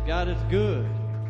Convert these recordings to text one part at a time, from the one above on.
God is good.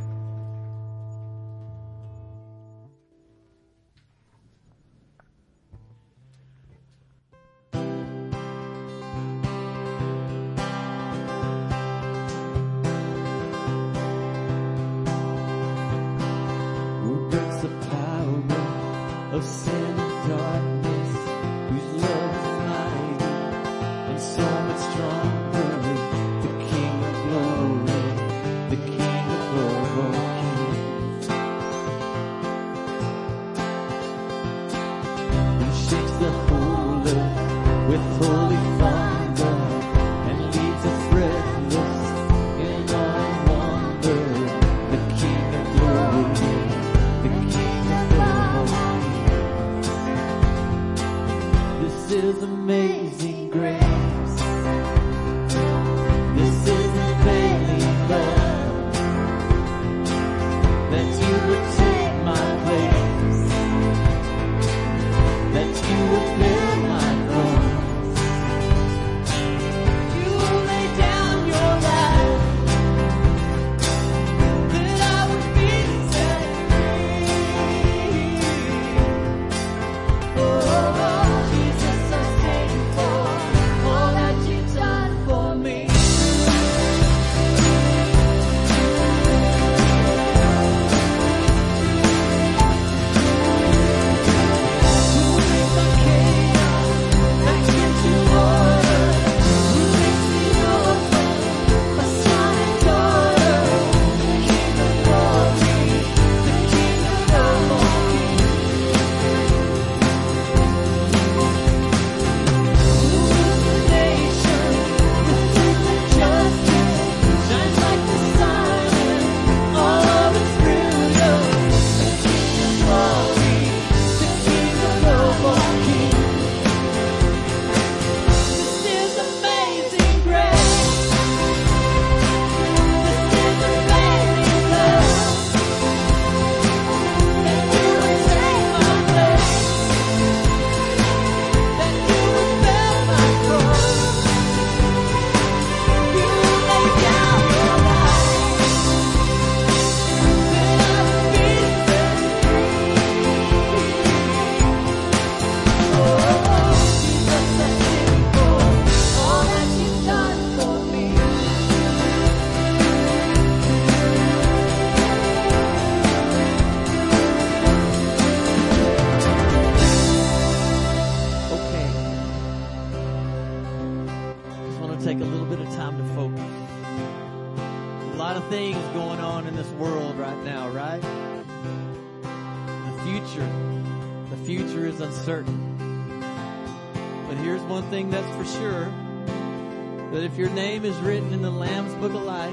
If your name is written in the Lamb's Book of Life,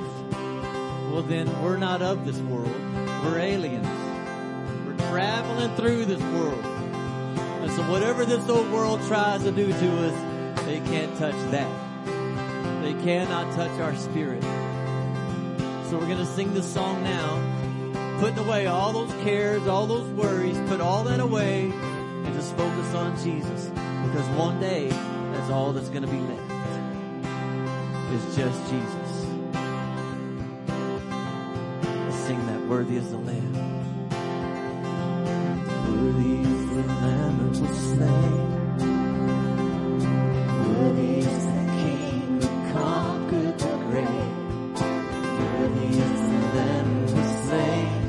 well then we're not of this world. We're aliens. We're traveling through this world. And so whatever this old world tries to do to us, they can't touch that. They cannot touch our spirit. So we're going to sing this song now, putting away all those cares, all those worries, put all that away and just focus on Jesus. Because one day, that's all that's going to be left. Is just Jesus. Let's sing that, worthy is the Lamb. Worthy is the Lamb that was slain. Worthy is the King who conquered the grave. Worthy is the Lamb that was slain.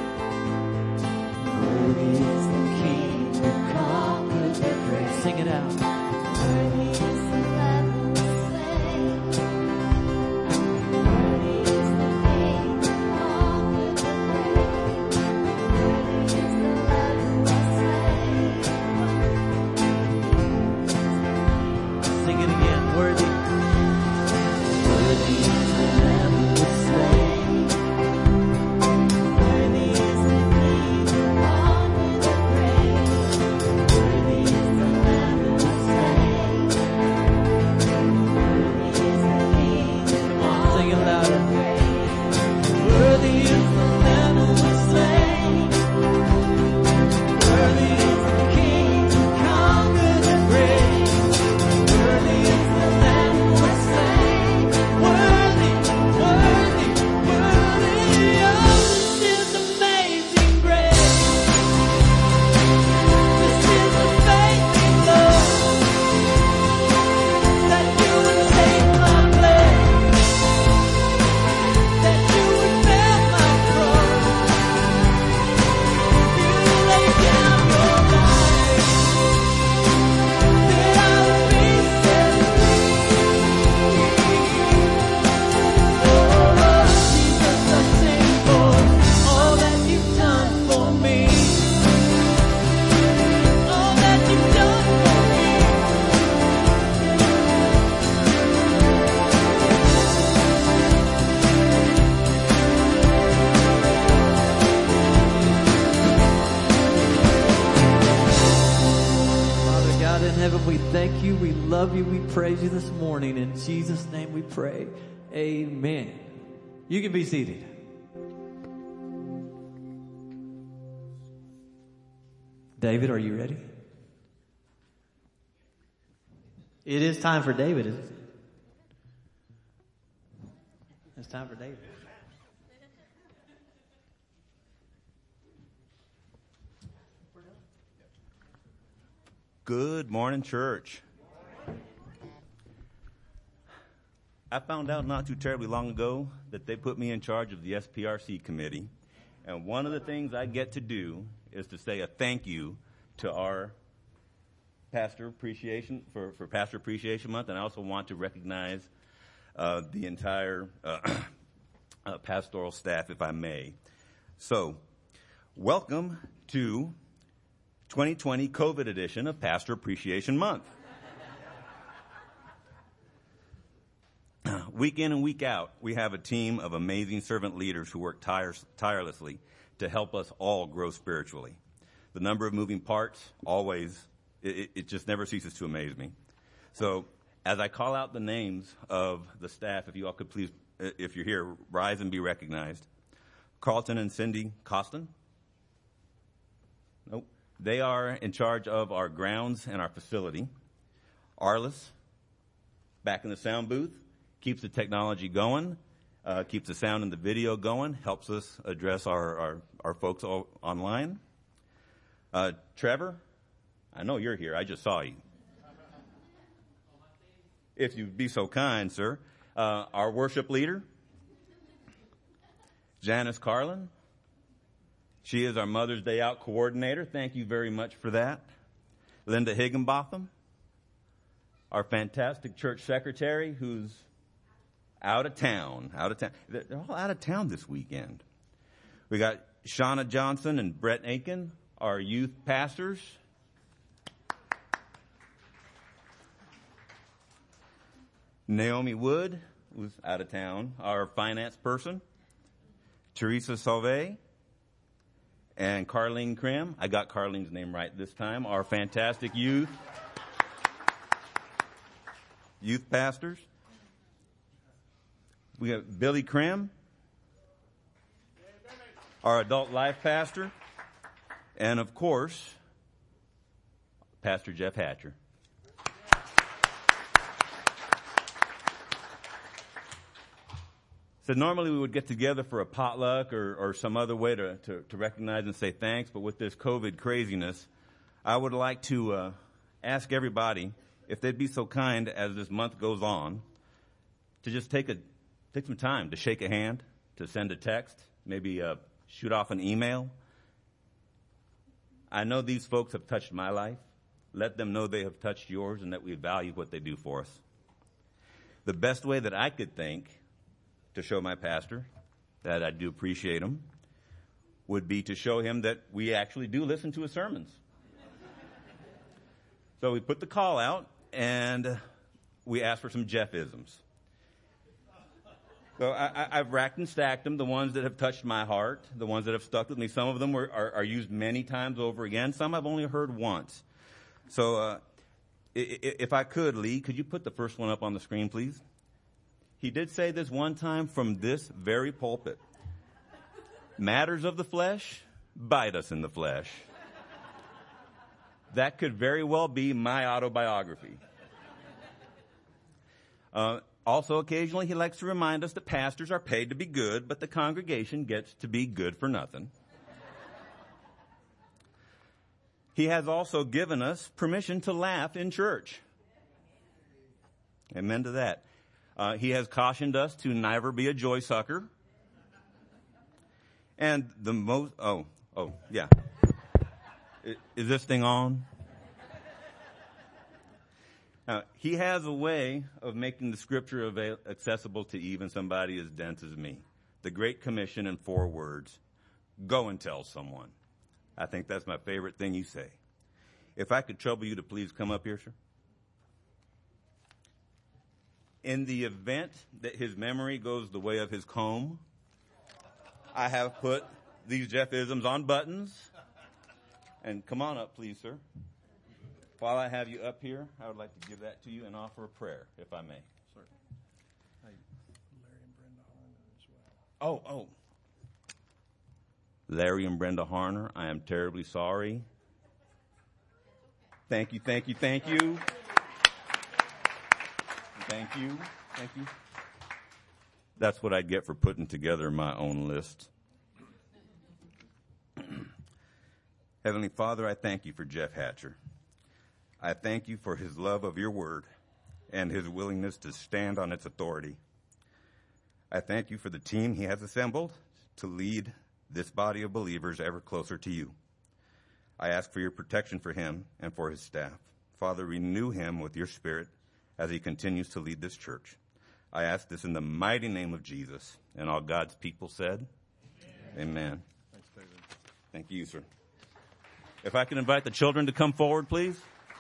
Worthy is the King who conquered the grave. Sing it out. Worthy is the Lamb. thank you. We love you. We praise you this morning. In Jesus' name we pray. Amen. You can be seated. David, are you ready? It is time for David, isn't it? It's time for David. Good morning, church. I found out not too terribly long ago that they put me in charge of the SPRC committee. And one of the things I get to do is to say a thank you to our Pastor Appreciation for Pastor Appreciation Month. And I also want to recognize the entire pastoral staff, if I may. So, welcome to 2020 COVID edition of Pastor Appreciation Month. Week in and week out, we have a team of amazing servant leaders who work tirelessly to help us all grow spiritually. The number of moving parts always, it just never ceases to amaze me. So as I call out the names of the staff, if you all could please, if you're here, rise and be recognized. Carlton and Cindy Costin. Nope. They are in charge of our grounds and our facility. Arliss, back in the sound booth, keeps the technology going, keeps the sound and the video going, helps us address our folks all online. Trevor, I know you're here. I just saw you. If you'd be so kind, sir. Our worship leader, Janice Carlin. She is our Mother's Day Out coordinator. Thank you very much for that. Linda Higginbotham, our fantastic church secretary, who's out of town. They're all out of town this weekend. We got Shauna Johnson and Brett Aiken, our youth pastors. Naomi Wood, who's out of town, our finance person. Teresa Sauvé and Carlene Krim. I got Carlene's name right this time. Our fantastic youth pastors. We have Billy Krim, our adult life pastor, and of course, Pastor Jeff Hatcher. So normally we would get together for a potluck or some other way to recognize and say thanks, but with this COVID craziness, I would like to ask everybody if they'd be so kind as this month goes on to just take some time to shake a hand, to send a text, maybe shoot off an email. I know these folks have touched my life. Let them know they have touched yours and that we value what they do for us. The best way that I could think to show my pastor that I do appreciate him would be to show him that we actually do listen to his sermons. So we put the call out and we asked for some Jeff-isms. So I've racked and stacked them, the ones that have touched my heart, the ones that have stuck with me. Some of them are used many times over again. Some I've only heard once. So if I could, Lee, could you put the first one up on the screen, please? He did say this one time from this very pulpit. Matters of the flesh, bite us in the flesh. That could very well be my autobiography. Also, occasionally, he likes to remind us that pastors are paid to be good, but the congregation gets to be good for nothing. He has also given us permission to laugh in church. Amen to that. He has cautioned us to never be a joy sucker. And the most, yeah. Is this thing on? He has a way of making the scripture accessible to even somebody as dense as me. The Great Commission in 4 words. Go and tell someone. I think that's my favorite thing you say. If I could trouble you to please come up here, sir. In the event that his memory goes the way of his comb, I have put these Jeff-isms on buttons. And come on up, please, sir. While I have you up here, I would like to give that to you and offer a prayer, if I may. Certainly. Hey, Larry and Brenda Harner as well. Oh. Larry and Brenda Harner, I am terribly sorry. Thank you. Thank you. Thank you. That's what I get for putting together my own list. Heavenly Father, I thank you for Jeff Hatcher. I thank you for his love of your word and his willingness to stand on its authority. I thank you for the team he has assembled to lead this body of believers ever closer to you. I ask for your protection for him and for his staff. Father, renew him with your spirit as he continues to lead this church. I ask this in the mighty name of Jesus. And all God's people said, Amen. Thanks, David. Thank you, sir. If I can invite the children to come forward, please.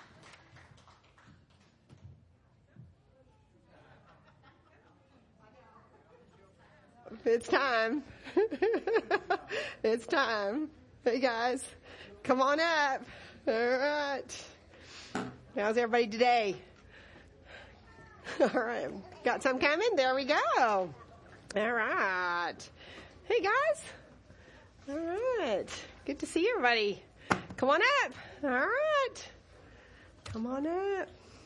It's time. It's time. Hey, guys, come on up. All right. How's everybody today? All right. Got some coming? There we go. All right. Hey, guys. All right. Good to see everybody. Come on up. All right. Come on up.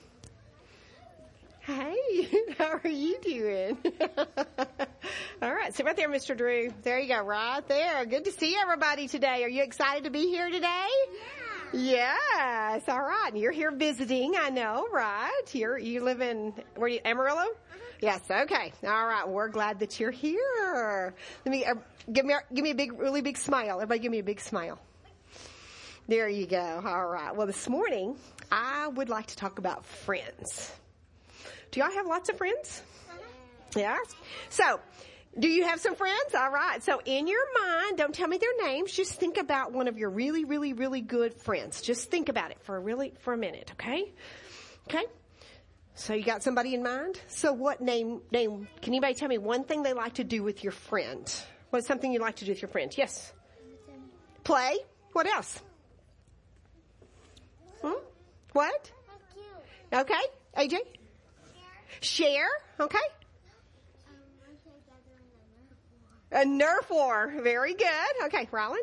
Hey, how are you doing? All right, sit right there, Mr. Drew. There you go, right there. Good to see everybody today. Are you excited to be here today? Yeah. Yes, all right. And you're here visiting, I know, right? You live in, where do you, Amarillo? Yes, okay. All right, we're glad that you're here. Let me, give me a big, really big smile. Everybody give me a big smile. There you go. All right. Well, this morning, I would like to talk about friends. Do y'all have lots of friends? Yeah. So, do you have some friends? All right. So, in your mind, don't tell me their names. Just think about one of your really, really, really good friends. Just think about it for a minute, okay? Okay? So, you got somebody in mind? So, what name, can anybody tell me one thing they like to do with your friend? What's something you like to do with your friend? Yes? Play? What else? What? Okay. AJ? Share, okay? A Nerf war. Very good. Okay, Ryland?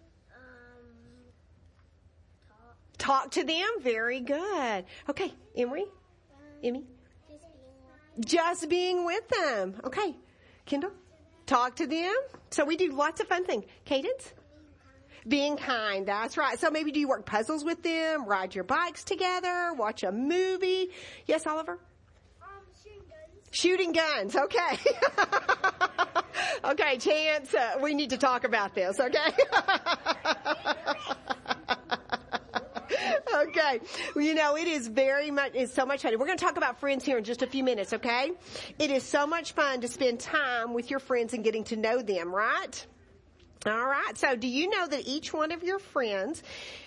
Talk to them. Very good. Okay, Emery? Emmy? Just being with them. Okay, Kendall? Talk to them. So we do lots of fun things. Cadence? Being kind. That's right. So maybe do you work puzzles with them, ride your bikes together, watch a movie? Yes, Oliver? Shooting guns. Okay. Okay, Chance, we need to talk about this, okay? Okay. Well, you know, it's so much fun. We're going to talk about friends here in just a few minutes, okay? It is so much fun to spend time with your friends and getting to know them, right? All right. So do you know that each one of your friends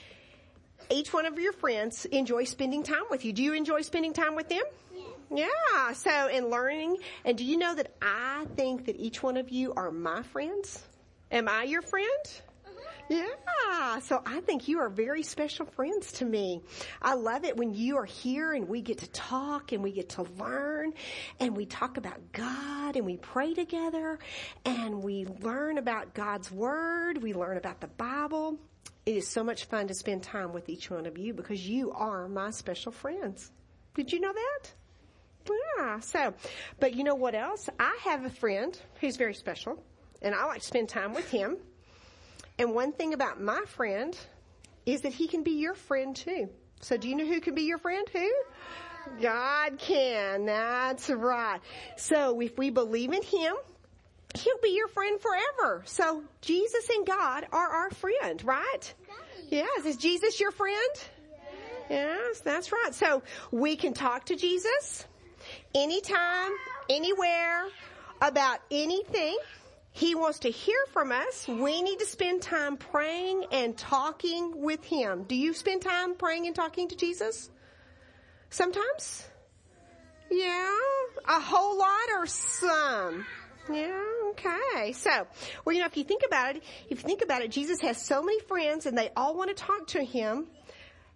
enjoy spending time with you? Do you enjoy spending time with them? Yeah. So, and learning. And do you know that I think that each one of you are my friends? Am I your friend? Yeah. So I think you are very special friends to me. I love it when you are here and we get to talk and we get to learn and we talk about God and we pray together and we learn about God's Word. We learn about the Bible. It is so much fun to spend time with each one of you because you are my special friends. Did you know that? Yeah, so, but you know what else? I have a friend who's very special, and I like to spend time with him. And one thing about my friend is that he can be your friend too. So do you know who can be your friend? Who? God can. That's right. So if we believe in him, he'll be your friend forever. So Jesus and God are our friend, right? Yes. Is Jesus your friend? Yes, that's right. So we can talk to Jesus anytime, anywhere, about anything. He wants to hear from us. We need to spend time praying and talking with him. Do you spend time praying and talking to Jesus? Sometimes? Yeah. A whole lot or some? Yeah, okay. So, well, you know, if you think about it, Jesus has so many friends and they all want to talk to him.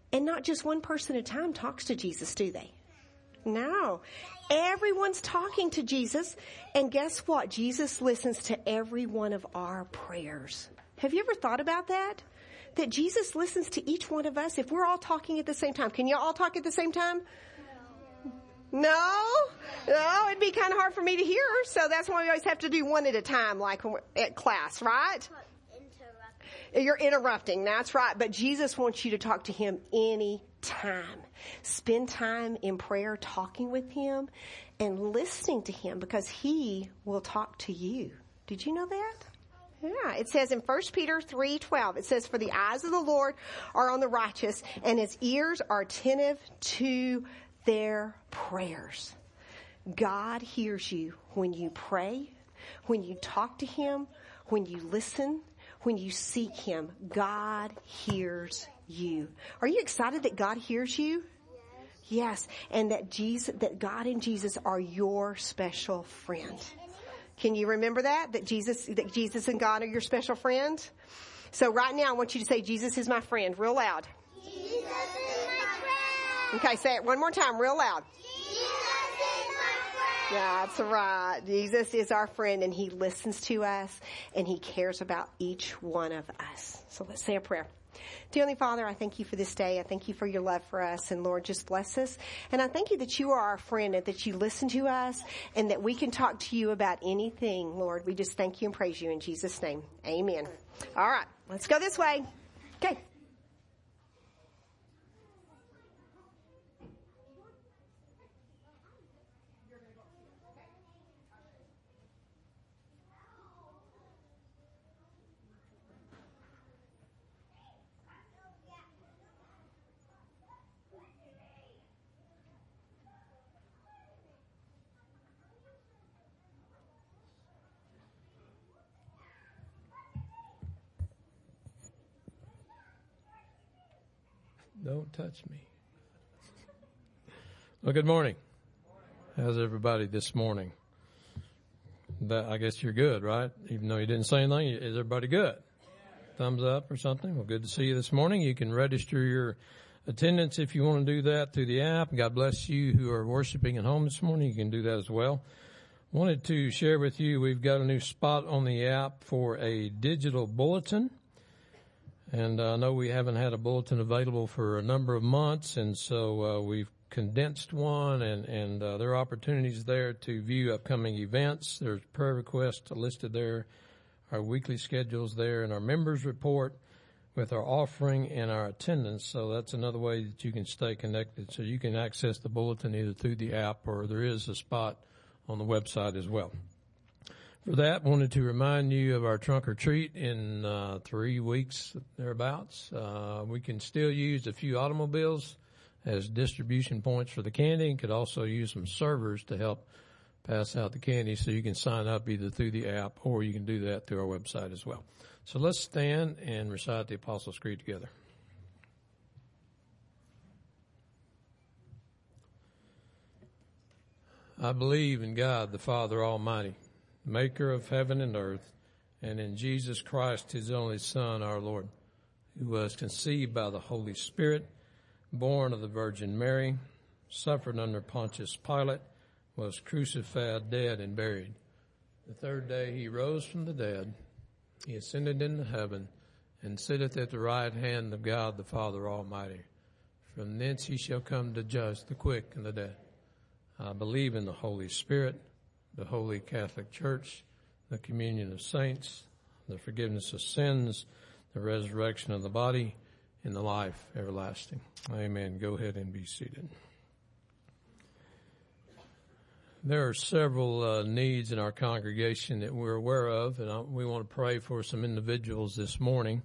And not just one person at a time talks to Jesus, do they? No. Everyone's talking to Jesus. And guess what? Jesus listens to every one of our prayers. Have you ever thought about that? That Jesus listens to each one of us if we're all talking at the same time. Can you all talk at the same time? No? No, it'd be kind of hard for me to hear. So that's why we always have to do one at a time, like at class, right? You're interrupting. That's right. But Jesus wants you to talk to him any time. Spend time in prayer talking with him and listening to him because he will talk to you. Did you know that? Yeah. It says in 1 Peter 3:12, it says, "For the eyes of the Lord are on the righteous, and his ears are attentive to their prayers." God hears you when you pray, when you talk to him, when you listen, when you seek him. God hears you. Are you excited that God hears you? Yes. And that God and Jesus are your special friend. Can you remember that? That Jesus and God are your special friend? So right now I want you to say, Jesus is my friend, real loud. Jesus is my friend. Okay, say it one more time, real loud. Jesus is my friend. That's right. Jesus is our friend, and he listens to us, and he cares about each one of us. So let's say a prayer. Dear Heavenly Father, I thank you for this day. I thank you for your love for us. And Lord, just bless us. And I thank you that you are our friend and that you listen to us and that we can talk to you about anything. Lord, we just thank you and praise you in Jesus' name. Amen. All right, let's go this way. Okay. Don't touch me. Well, good morning. How's everybody this morning? I guess you're good, right? Even though you didn't say anything, is everybody good? Thumbs up or something? Well, good to see you this morning. You can register your attendance if you want to do that through the app. God bless you who are worshiping at home this morning. You can do that as well. Wanted to share with you, we've got a new spot on the app for a digital bulletin. And I know we haven't had a bulletin available for a number of months, and so we've condensed one, and there are opportunities there to view upcoming events. There's prayer requests listed there, our weekly schedules there, and our members report with our offering and our attendance. So that's another way that you can stay connected. So you can access the bulletin either through the app or there is a spot on the website as well. For that, wanted to remind you of our trunk or treat in 3 weeks, thereabouts. We can still use a few automobiles as distribution points for the candy and could also use some servers to help pass out the candy. So you can sign up either through the app or you can do that through our website as well. So let's stand and recite the Apostles' Creed together. I believe in God, the Father Almighty, maker of heaven and earth, and in Jesus Christ, his only Son, our Lord, who was conceived by the Holy Spirit, born of the Virgin Mary, suffered under Pontius Pilate, was crucified, dead, and buried. The third day he rose from the dead. He ascended into heaven and sitteth at the right hand of God, the Father Almighty. From thence he shall come to judge the quick and the dead. I believe in the Holy Spirit, the Holy Catholic Church, the communion of saints, the forgiveness of sins, the resurrection of the body, and the life everlasting. Amen. Go ahead and be seated. There are several needs in our congregation that we're aware of, and we want to pray for some individuals this morning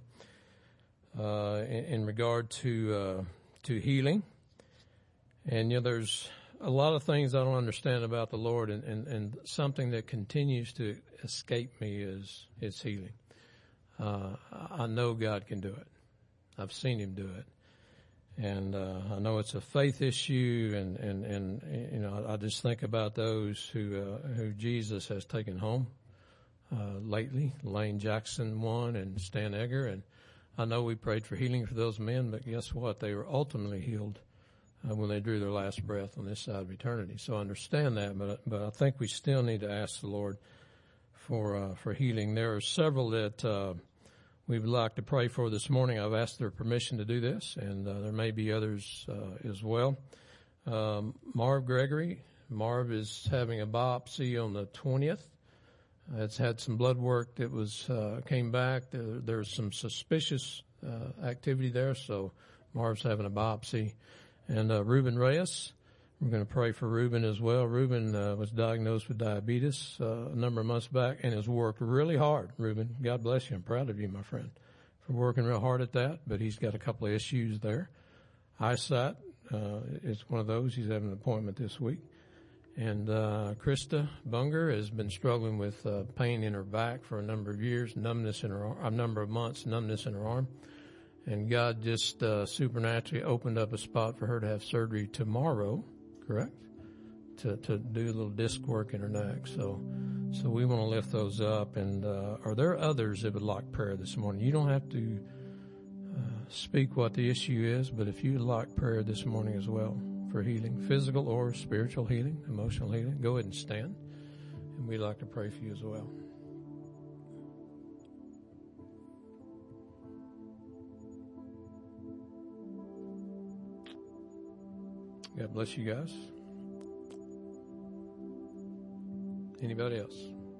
in regard to healing. And, there's a lot of things I don't understand about the Lord, and something that continues to escape me is healing. I know God can do it. I've seen him do it. And I know it's a faith issue, and I just think about those who Jesus has taken home lately. Lane Jackson, one, and Stan Egger, and I know we prayed for healing for those men, but guess what? They were ultimately healed when they drew their last breath on this side of eternity. So I understand that, but I think we still need to ask the Lord for healing. There are several that we would like to pray for this morning. I've asked their permission to do this, and there may be others as well. Marv Gregory. Marv is having a biopsy on the 20th. It's had some blood work that was came back. There's some suspicious activity there, so Marv's having a biopsy. And Ruben Reyes, we're going to pray for Ruben as well. Ruben was diagnosed with diabetes a number of months back and has worked really hard. Ruben, God bless you. I'm proud of you, my friend, for working real hard at that, but he's got a couple of issues there. Eyesight is one of those. He's having an appointment this week. And Krista Bunger has been struggling with pain in her back for a number of years, numbness in her arm, a number of months, numbness in her arm. And God just supernaturally opened up a spot for her to have surgery tomorrow, correct? To do a little disc work in her neck. So we want to lift those up. And are there others that would like prayer this morning? You don't have to speak what the issue is, but if you would like prayer this morning as well for healing, physical or spiritual healing, emotional healing, go ahead and stand. And we'd like to pray for you as well. God bless you guys. Anybody else?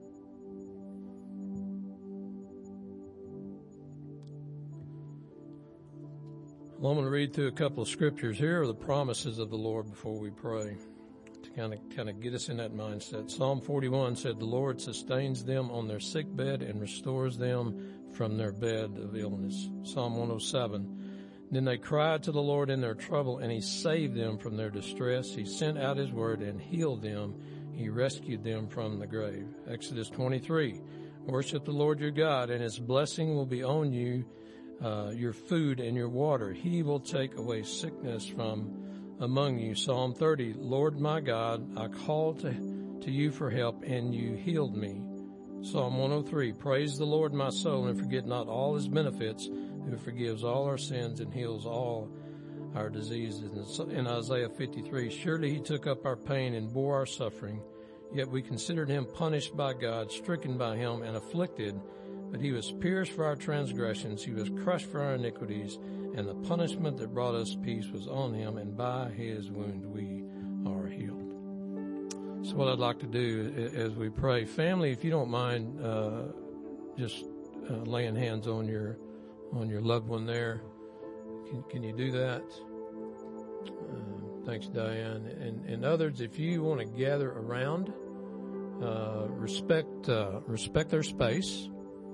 Well, I'm going to read through a couple of scriptures. Here are the promises of the Lord before we pray to kind of get us in that mindset. Psalm 41 said, "The Lord sustains them on their sick bed and restores them from their bed of illness." Psalm 107, "Then they cried to the Lord in their trouble, and he saved them from their distress. He sent out his word and healed them. He rescued them from the grave." Exodus 23, "Worship the Lord your God, and his blessing will be on you, your food and your water. He will take away sickness from among you." Psalm 30, "Lord my God, I called to you for help, and you healed me." Psalm 103, "Praise the Lord, my soul, and forget not all his benefits, who forgives all our sins and heals all our diseases." In Isaiah 53, "Surely he took up our pain and bore our suffering, yet we considered him punished by God, stricken by him, and afflicted. But he was pierced for our transgressions, he was crushed for our iniquities, and the punishment that brought us peace was on him, and by his wound we are healed." So what I'd like to do as we pray, family, if you don't mind just laying hands on your loved one there, can you do that? Thanks, Diane. And others, if you want to gather around, respect their space.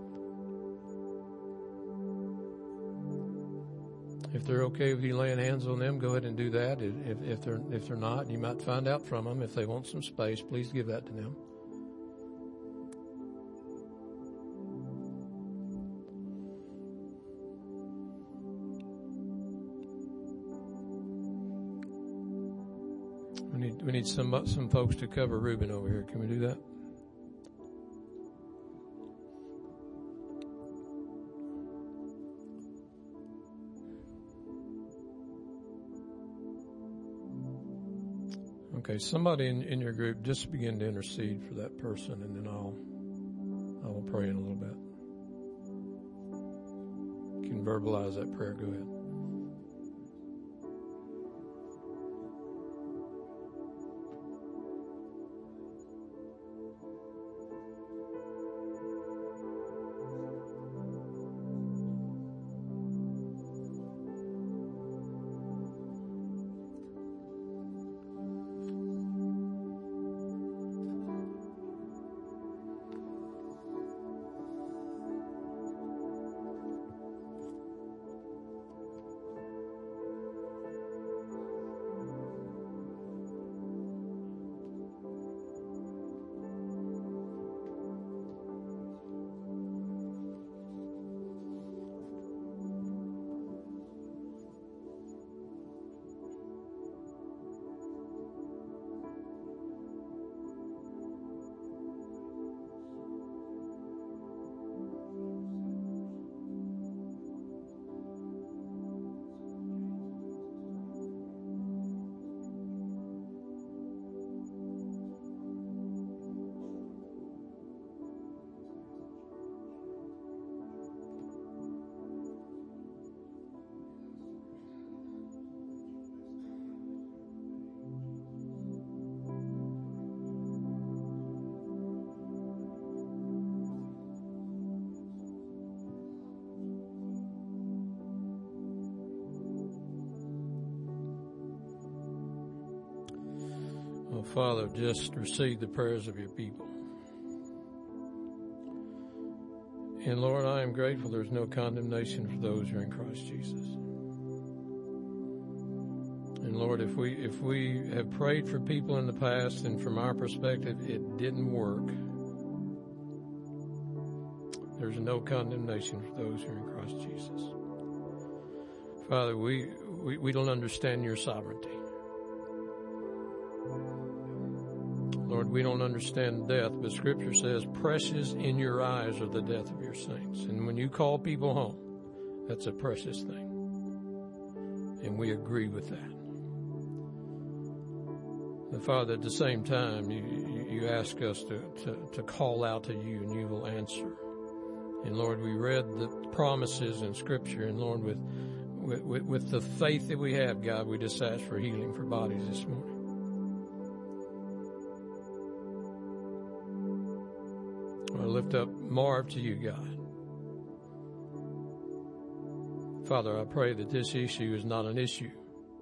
If they're okay with you laying hands on them, go ahead and do that. If they're not, you might find out from them. If they want some space, please give that to them. We need some folks to cover Ruben over here. Can we do that? Okay, somebody in your group, just begin to intercede for that person, and then I will pray in a little bit. You can verbalize that prayer. Go ahead. Father, just receive the prayers of your people. And Lord, I am grateful there's no condemnation for those who are in Christ Jesus. And Lord, if we have prayed for people in the past and from our perspective it didn't work, there's no condemnation for those who are in Christ Jesus. Father, we don't understand your sovereignty. Lord, we don't understand death, but Scripture says, precious in your eyes are the death of your saints. And when you call people home, that's a precious thing. And we agree with that. And Father, at the same time, you ask us to call out to you, and you will answer. And Lord, we read the promises in Scripture, and Lord, with the faith that we have, God, we just ask for healing for bodies this morning. I lift up Marv to you, God. Father, I pray that this issue is not an issue.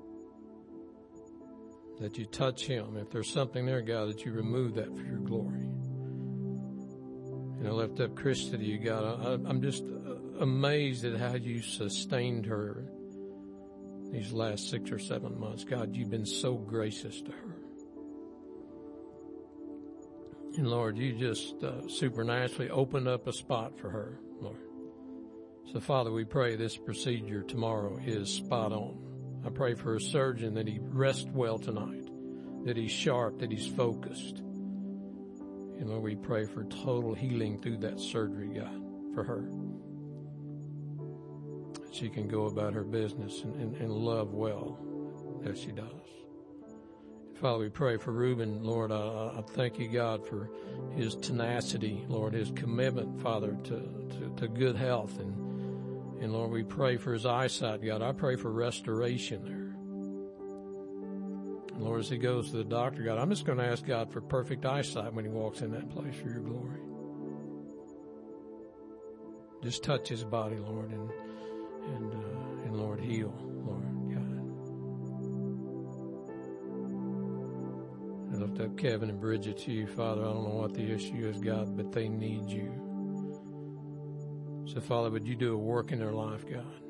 That you touch him. If there's something there, God, that you remove that for your glory. And I lift up Krista to you, God. I'm just amazed at how you sustained her these last 6 or 7 months. God, you've been so gracious to her. And Lord, you just supernaturally opened up a spot for her, Lord. So Father, we pray this procedure tomorrow is spot on. I pray for a surgeon that he rest well tonight, that he's sharp, that he's focused. And Lord, we pray for total healing through that surgery, God, for her. That she can go about her business and love well as she does. Father, we pray for Reuben, Lord. I thank you, God, for his tenacity, Lord, his commitment, Father, to good health. And Lord, we pray for his eyesight, God. I pray for restoration there. And Lord, as he goes to the doctor, God, I'm just going to ask God for perfect eyesight when he walks in that place for your glory. Just touch his body, Lord, and Lord, heal, Lord, God. I lift up Kevin and Bridget to you, Father. I don't know what the issue is, God, but they need you. So, Father, would you do a work in their life, God?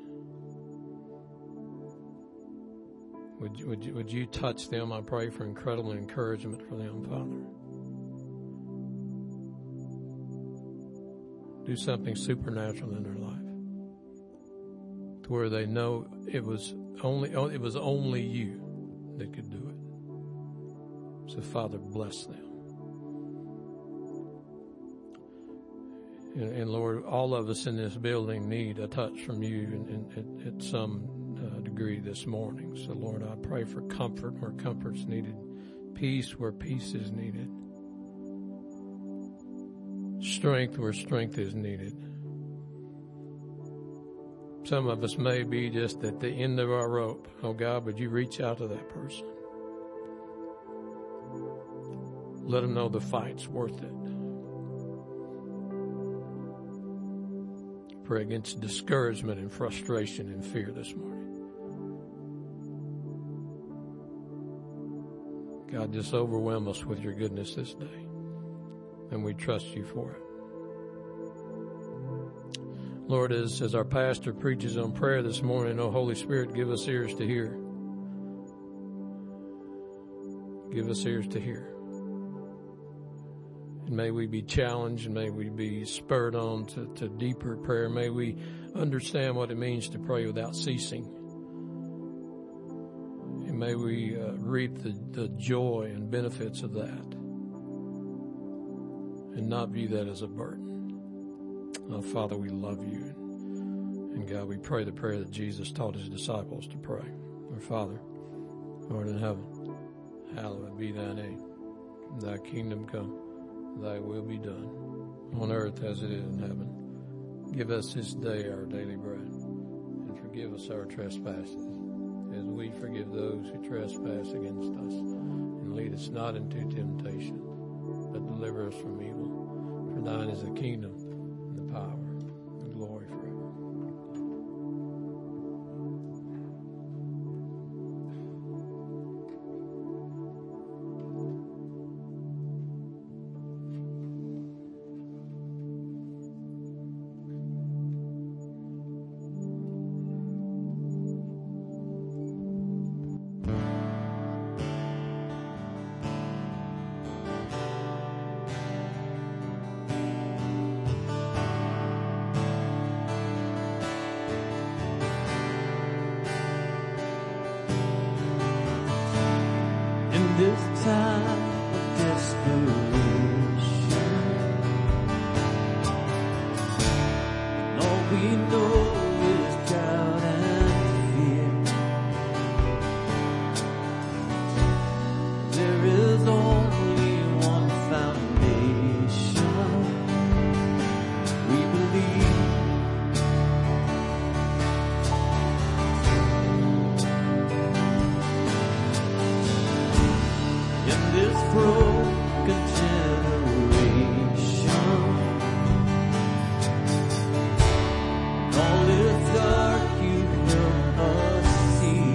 Would you touch them? I pray for incredible encouragement for them, Father. Do something supernatural in their life, to where they know it was only you that could do it. So, Father, bless them. And Lord, all of us in this building need a touch from you at some degree this morning. So, Lord, I pray for comfort where comfort's needed, peace where peace is needed, strength where strength is needed. Some of us may be just at the end of our rope. Oh, God, would you reach out to that person? Let them know the fight's worth it. Pray against discouragement and frustration and fear this morning. God, just overwhelm us with your goodness this day. And we trust you for it. Lord, as our pastor preaches on prayer this morning, oh, Holy Spirit, give us ears to hear. Give us ears to hear. And may we be challenged, and may we be spurred on to deeper prayer. May we understand what it means to pray without ceasing. And may we reap the joy and benefits of that, and not view that as a burden. Oh, Father, we love you. And God, we pray the prayer that Jesus taught his disciples to pray. Our Father, Lord in heaven, hallowed be thy name. Thy kingdom come. Thy will be done, on earth as it is in heaven. Give us this day our daily bread, and forgive us our trespasses, as we forgive those who trespass against us. And lead us not into temptation, but deliver us from evil. For thine is the kingdom, and the power, and the glory forever. time of desperation, and all we know is doubt and fear. There is only one foundation. We believe. In this broken generation, all is dark, you help us see.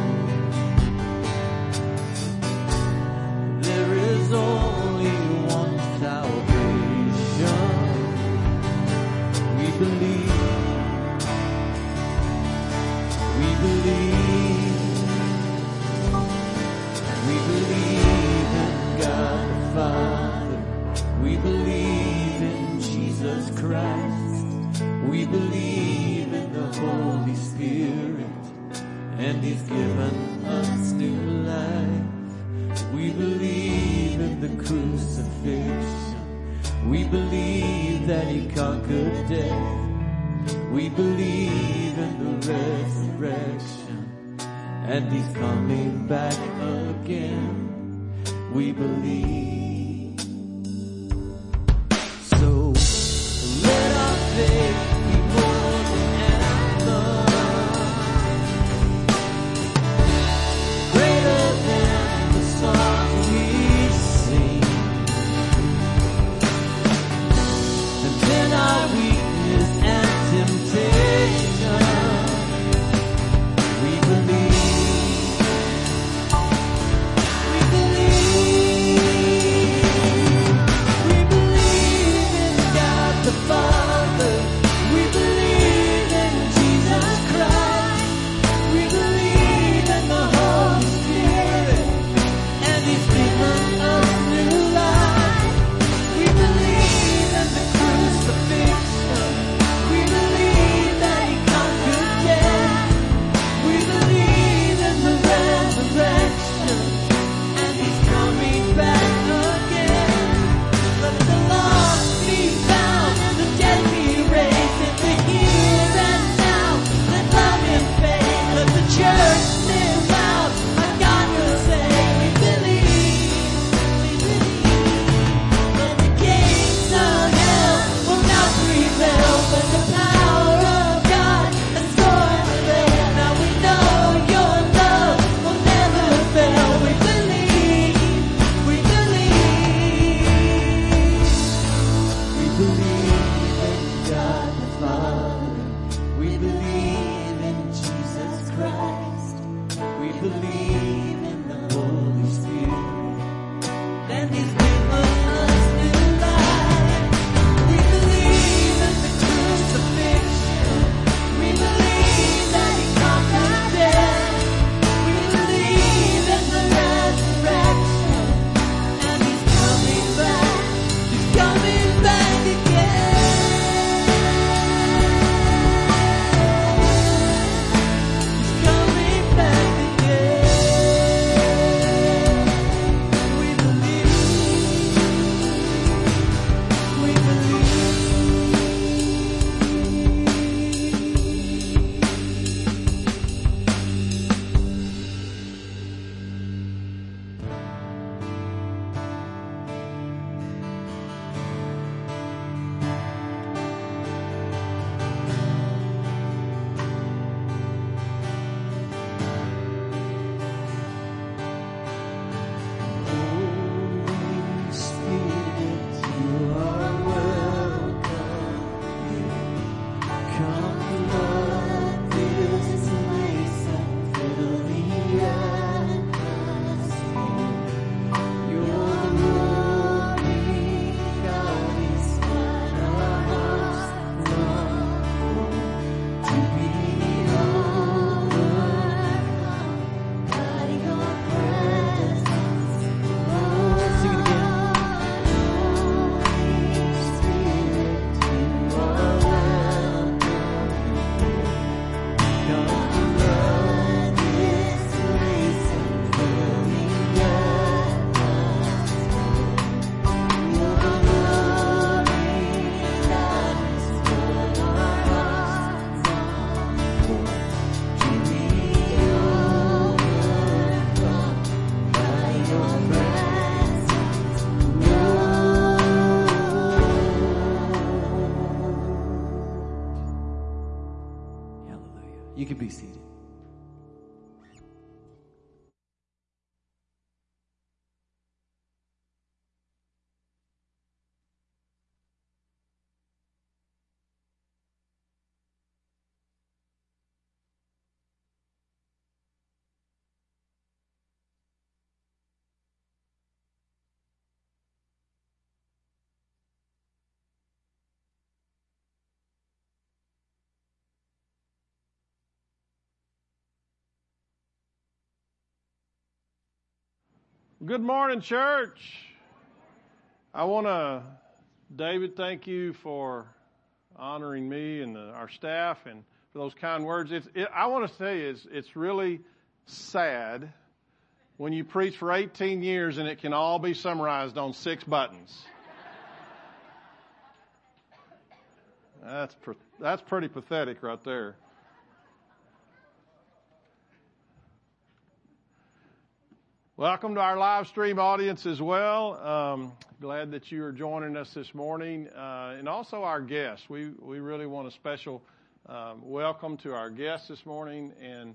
There is only one salvation. We believe. We believe. We believe in God the Father. We believe in Jesus Christ. We believe in the Holy Spirit, and He's given us new life. We believe in the crucifixion. We believe that He conquered death. We believe in the resurrection, and He's coming back again. We believe. So let our faith be more than anthem, greater than the song we sing, and then our weakness and temptation. We believe. We believe. You can be seated. Good morning, church. I want to, David, thank you for honoring me and our staff and for those kind words. I want to say it's really sad when you preach for 18 years and it can all be summarized on 6 buttons. That's pretty pathetic right there. Welcome to our live stream audience as well. Glad that you are joining us this morning. And also our guests. We really want a special welcome to our guests this morning. And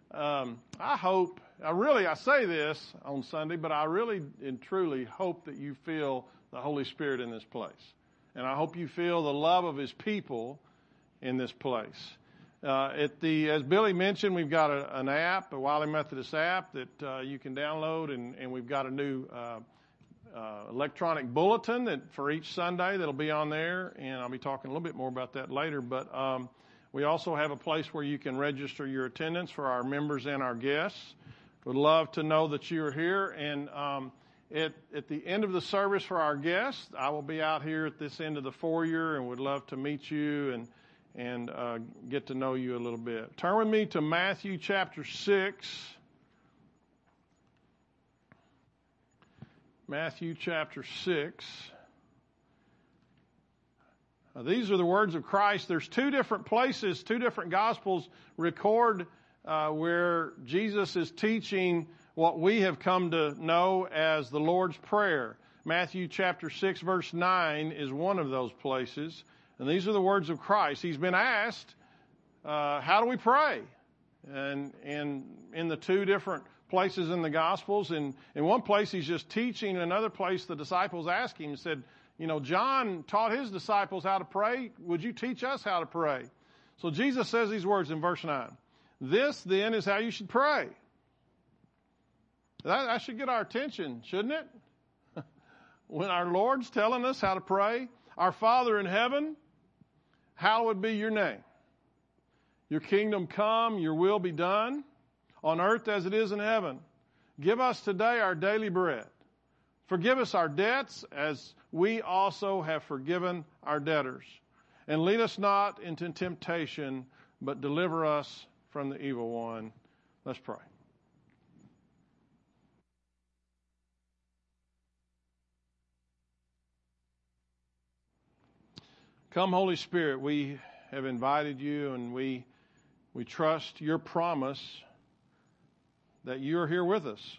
I say this on Sunday, but I really and truly hope that you feel the Holy Spirit in this place. And I hope you feel the love of His people in this place. As Billy mentioned, we've got an app, a Wiley Methodist app that you can download, and we've got a new electronic bulletin that for each Sunday that'll be on there, and I'll be talking a little bit more about that later. But we also have a place where you can register your attendance for our members and our guests. Would love to know that you are here, and at the end of the service for our guests, I will be out here at this end of the foyer, and would love to meet you and get to know you a little bit. Turn with me to Matthew chapter 6. Matthew chapter 6. These are the words of Christ. There's 2 different places, 2 different Gospels record where Jesus is teaching what we have come to know as the Lord's Prayer. Matthew chapter 6 verse 9 is one of those places. And these are the words of Christ. He's been asked, how do we pray? And in the 2 different places in the Gospels, in one place he's just teaching, in another place the disciples asked him and said, John taught his disciples how to pray. Would you teach us how to pray? So Jesus says these words in verse 9. This then is how you should pray. That should get our attention, shouldn't it? When our Lord's telling us how to pray, our Father in heaven, hallowed be your name. Your kingdom come, your will be done, on earth as it is in heaven. Give us today our daily bread. Forgive us our debts as we also have forgiven our debtors. And lead us not into temptation, but deliver us from the evil one. Let's pray. Come, Holy Spirit, we have invited you, and we trust your promise that you are here with us.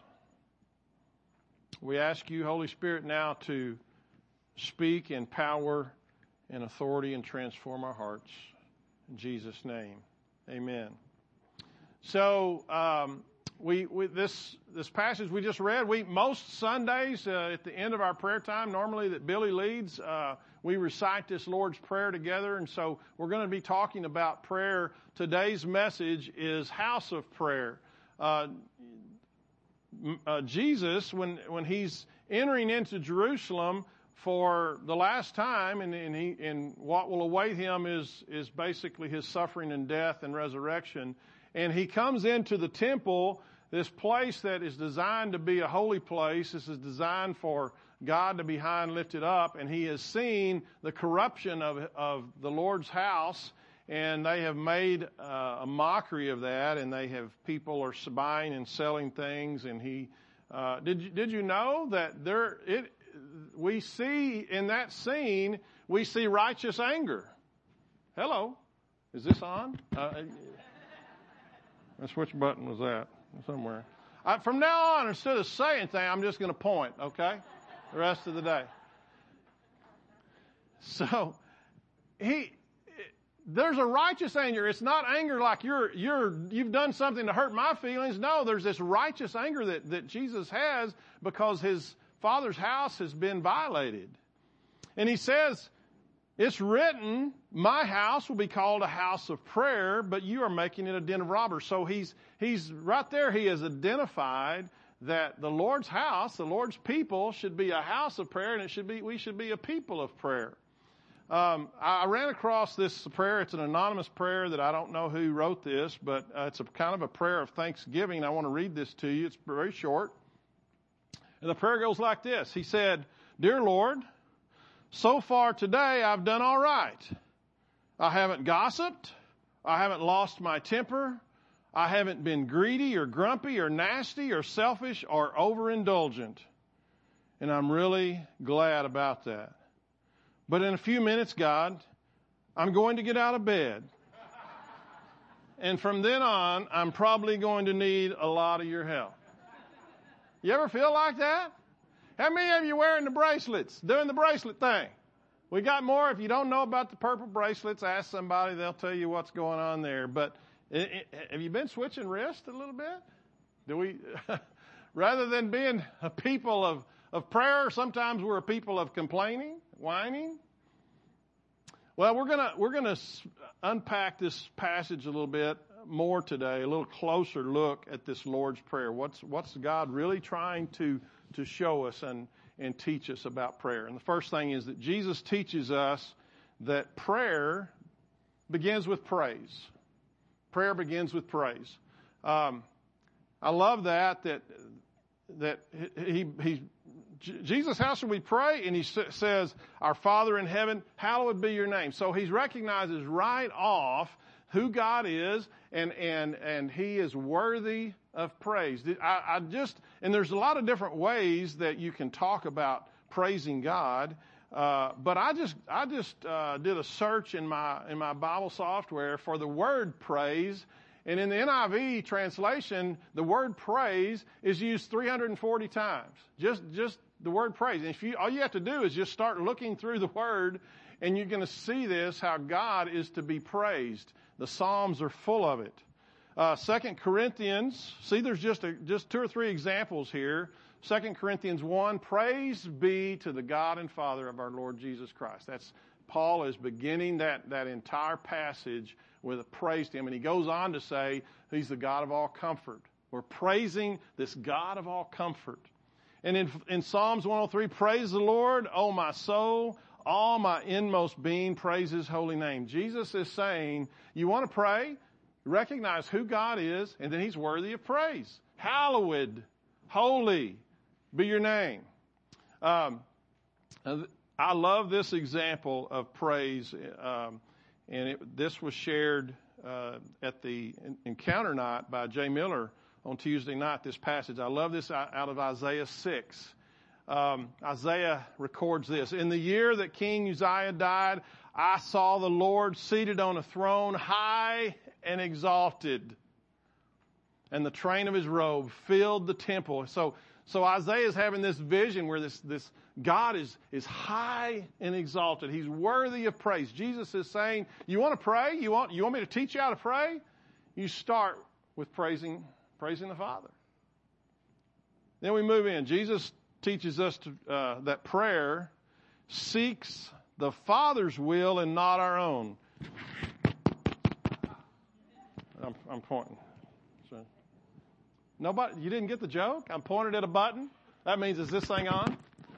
We ask you, Holy Spirit, now to speak in power and authority and transform our hearts. In Jesus' name, amen. So this passage we just read, most Sundays at the end of our prayer time, normally that Billy leads, we recite this Lord's Prayer together, and so we're going to be talking about prayer. Today's message is House of Prayer. Jesus, when he's entering into Jerusalem for the last time, and what will await him is basically his suffering and death and resurrection, and he comes into the temple, this place that is designed to be a holy place. This is designed for God to be high and lifted up, and he has seen the corruption of the Lord's house, and they have made a mockery of that, and people are buying and selling things, and he did you know that we see in that scene, we see righteous anger. Hello, is this on? Which button was that? Somewhere. From now on, instead of saying things, I'm just going to point, okay? The rest of the day. So, there's a righteous anger. It's not anger like you've done something to hurt my feelings. No, there's this righteous anger that Jesus has because his Father's house has been violated. And he says, it's written, my house will be called a house of prayer, but you are making it a den of robbers. So he's right there. He has identified that the Lord's house, the Lord's people should be a house of prayer, and we should be a people of prayer. I ran across this prayer. It's an anonymous prayer that I don't know who wrote this, but it's a kind of a prayer of thanksgiving. I want to read this to you. It's very short. And the prayer goes like this. He said, Dear Lord, so far today I've done all right. I haven't gossiped. I haven't lost my temper. I haven't been greedy or grumpy or nasty or selfish or overindulgent. And I'm really glad about that. But in a few minutes, God, I'm going to get out of bed. And from then on, I'm probably going to need a lot of your help. You ever feel like that? How many of you wearing the bracelets, doing the bracelet thing? We got more. If you don't know about the purple bracelets, ask somebody. They'll tell you what's going on there. But have you been switching wrists a little bit? Do we, rather than being a people of prayer, sometimes we're a people of complaining, whining. Well, we're gonna unpack this passage a little bit more today, a little closer look at this Lord's Prayer. What's God really trying to show us and teach us about prayer? And the first thing is that Jesus teaches us that prayer begins with praise. Prayer begins with praise. I love that Jesus, how should we pray? And he says, Our Father in heaven, hallowed be your name. So he recognizes right off who God is, and he is worthy of praise. And there's a lot of different ways that you can talk about praising God. But I just did a search in my Bible software for the word praise. And in the NIV translation, the word praise is used 340 times. Just the word praise. And all you have to do is just start looking through the word, and you're going to see this, how God is to be praised. The Psalms are full of it. 2 Corinthians, see, there's just two or three examples here. 2 Corinthians 1, praise be to the God and Father of our Lord Jesus Christ. Paul is beginning that entire passage with a praise to him. And he goes on to say, he's the God of all comfort. We're praising this God of all comfort. And in Psalms 103, praise the Lord, O my soul, all my inmost being, praise his holy name. Jesus is saying, you want to pray? Recognize who God is, and then he's worthy of praise. Hallowed, holy be your name. I love this example of praise, and this was shared at the Encounter Night by Jay Miller on Tuesday night, this passage. I love this out of Isaiah 6. Isaiah records this. In the year that King Uzziah died, I saw the Lord seated on a throne, high and exalted, and the train of his robe filled the temple. So Isaiah is having this vision where this God is high and exalted. He's worthy of praise. Jesus is saying, you want to pray? You want me to teach you how to pray? You start with praising the Father. Then we move in. Jesus teaches us that prayer seeks the Father's will and not our own. I'm pointing. So, nobody, you didn't get the joke? I'm pointing at a button. That means, is this thing on?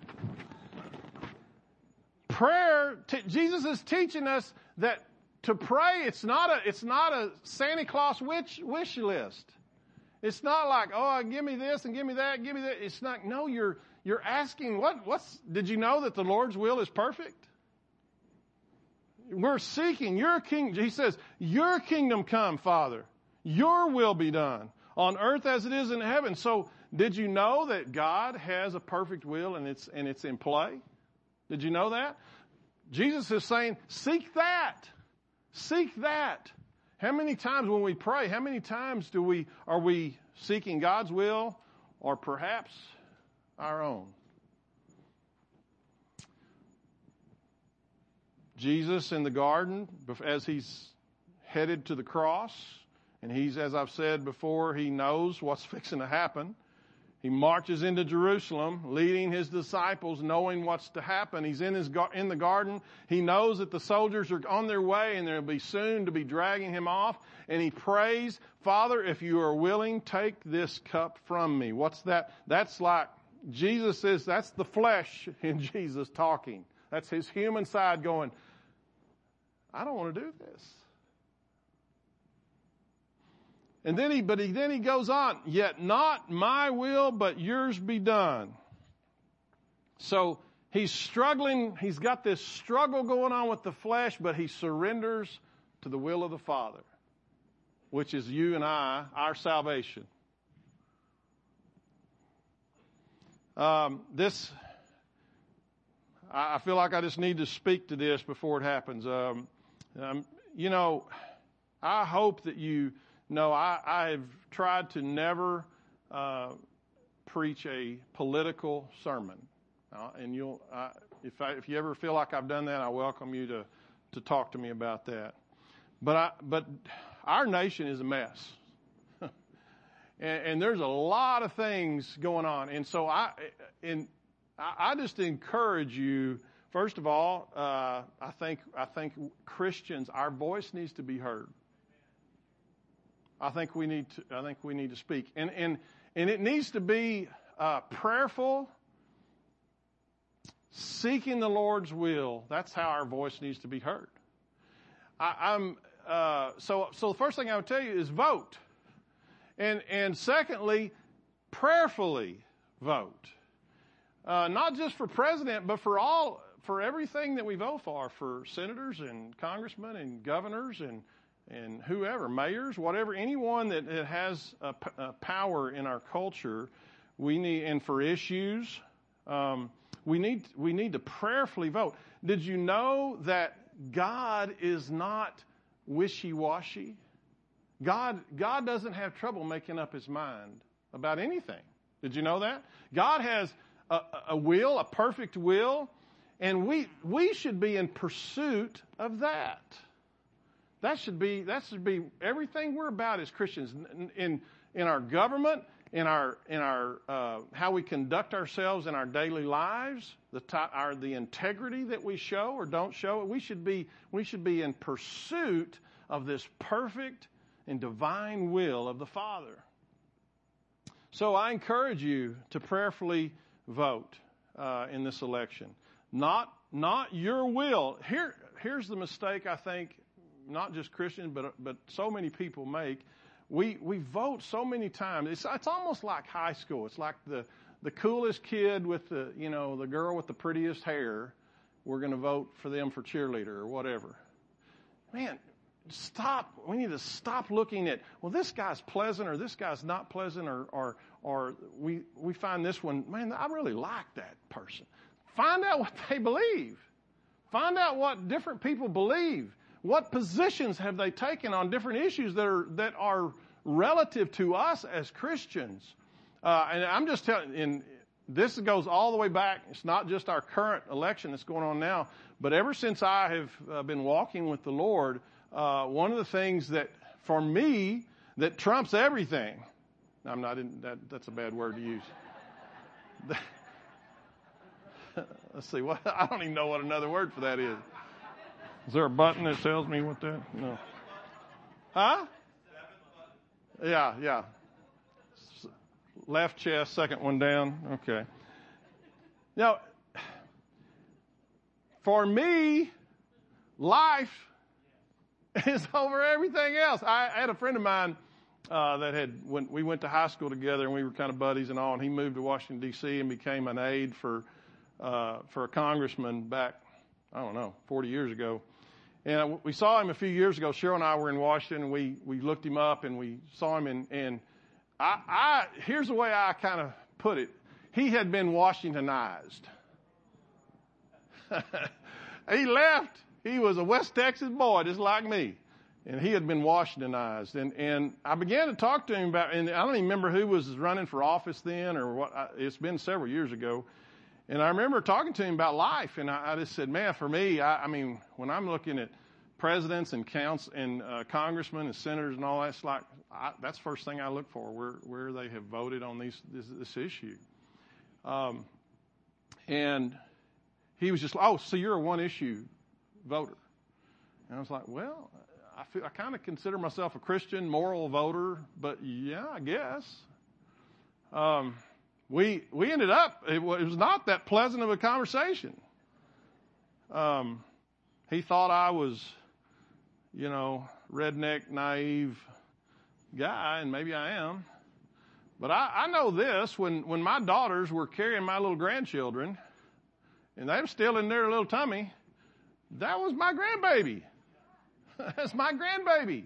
Prayer, Jesus is teaching us that to pray, it's not a Santa Claus wish list. It's not like, oh, give me this and give me that, give me that. It's not. No, you're asking did you know that the Lord's will is perfect? We're seeking your kingdom. He says, your kingdom come, Father. Your will be done on earth as it is in heaven. So did you know that God has a perfect will and it's in play? Did you know that? Jesus is saying, seek that. Seek that. How many times when we pray, how many times are we seeking God's will or perhaps our own? Jesus in the garden as he's headed to the cross. And he's, as I've said before, he knows what's fixing to happen. He marches into Jerusalem, leading his disciples, knowing what's to happen. He's in the garden. He knows that the soldiers are on their way and they'll be soon to be dragging him off. And he prays, Father, if you are willing, take this cup from me. What's that? That's like, Jesus says, that's the flesh in Jesus talking. That's his human side going, I don't want to do this. And then he goes on, yet not my will, but yours be done. So he's struggling. He's got this struggle going on with the flesh, but he surrenders to the will of the Father, which is you and I, our salvation. I feel like I just need to speak to this before it happens. I hope that you know I've tried to never preach a political sermon. And if you ever feel like I've done that, I welcome you to talk to me about that. But our nation is a mess. And there's a lot of things going on. And so I just encourage you, first of all, I think Christians, our voice needs to be heard. I think we need to speak. And it needs to be prayerful, seeking the Lord's will. That's how our voice needs to be heard. So the first thing I would tell you is vote. And secondly, prayerfully vote. Not just for president, but for everything that we vote for senators and congressmen and governors and whoever, mayors, whatever, anyone that has a power in our culture, we need, and for issues, we need to prayerfully vote. Did you know that God is not wishy-washy? God doesn't have trouble making up his mind about anything. Did you know that? God has a will, a perfect will, and we should be in pursuit of that. That should be everything we're about as Christians in our government, in our how we conduct ourselves in our daily lives, the integrity that we show or don't show. We should be in pursuit of this perfect and divine will of the Father. So I encourage you to prayerfully vote in this election. Not your will. Here's the mistake I think, not just Christians, but so many people make. We vote so many times. It's almost like high school. It's like the coolest kid with the girl with the prettiest hair. We're going to vote for them for cheerleader or whatever. Man, stop. We need to stop looking at, well, this guy's pleasant or this guy's not pleasant or we find this one, man, I really like that person. Find out what they believe. Find out what different people believe. What positions have they taken on different issues that are relative to us as Christians? And I'm just telling, and this goes all the way back. It's not just our current election that's going on now, but ever since I have been walking with the Lord, one of the things that, for me, that trumps everything. I'm not in that. That's a bad word to use. Let's see. What I don't even know what another word for that is. Is there a button that tells me what that? No. Huh? Yeah. Left chest, second one down. Okay. Now, for me, life is over everything else. I had a friend of mine when we went to high school together, and we were kind of buddies and all, and he moved to Washington, D.C. and became an aide for a congressman back, 40 years ago. And we saw him a few years ago. Cheryl and I were in Washington, and we looked him up, and we saw him. And here's the way I kind of put it. He had been Washingtonized. He left. He was a West Texas boy, just like me. And he had been Washingtonized. And I began to talk to him about, and I don't even remember who was running for office then or what. It's been several years ago. And I remember talking to him about life, and I just said, man, for me, I mean, when I'm looking at presidents and congressmen and senators and all that, it's like that's the first thing I look for, where they have voted on this issue. And he was just, oh, so you're a one-issue voter. And I was like, well, I kind of consider myself a Christian, moral voter, but yeah, I guess. We ended up, it was not that pleasant of a conversation. He thought I was, redneck, naive guy, and maybe I am. But I know this, when my daughters were carrying my little grandchildren, and they were still in their little tummy, that was my grandbaby. That's my grandbaby.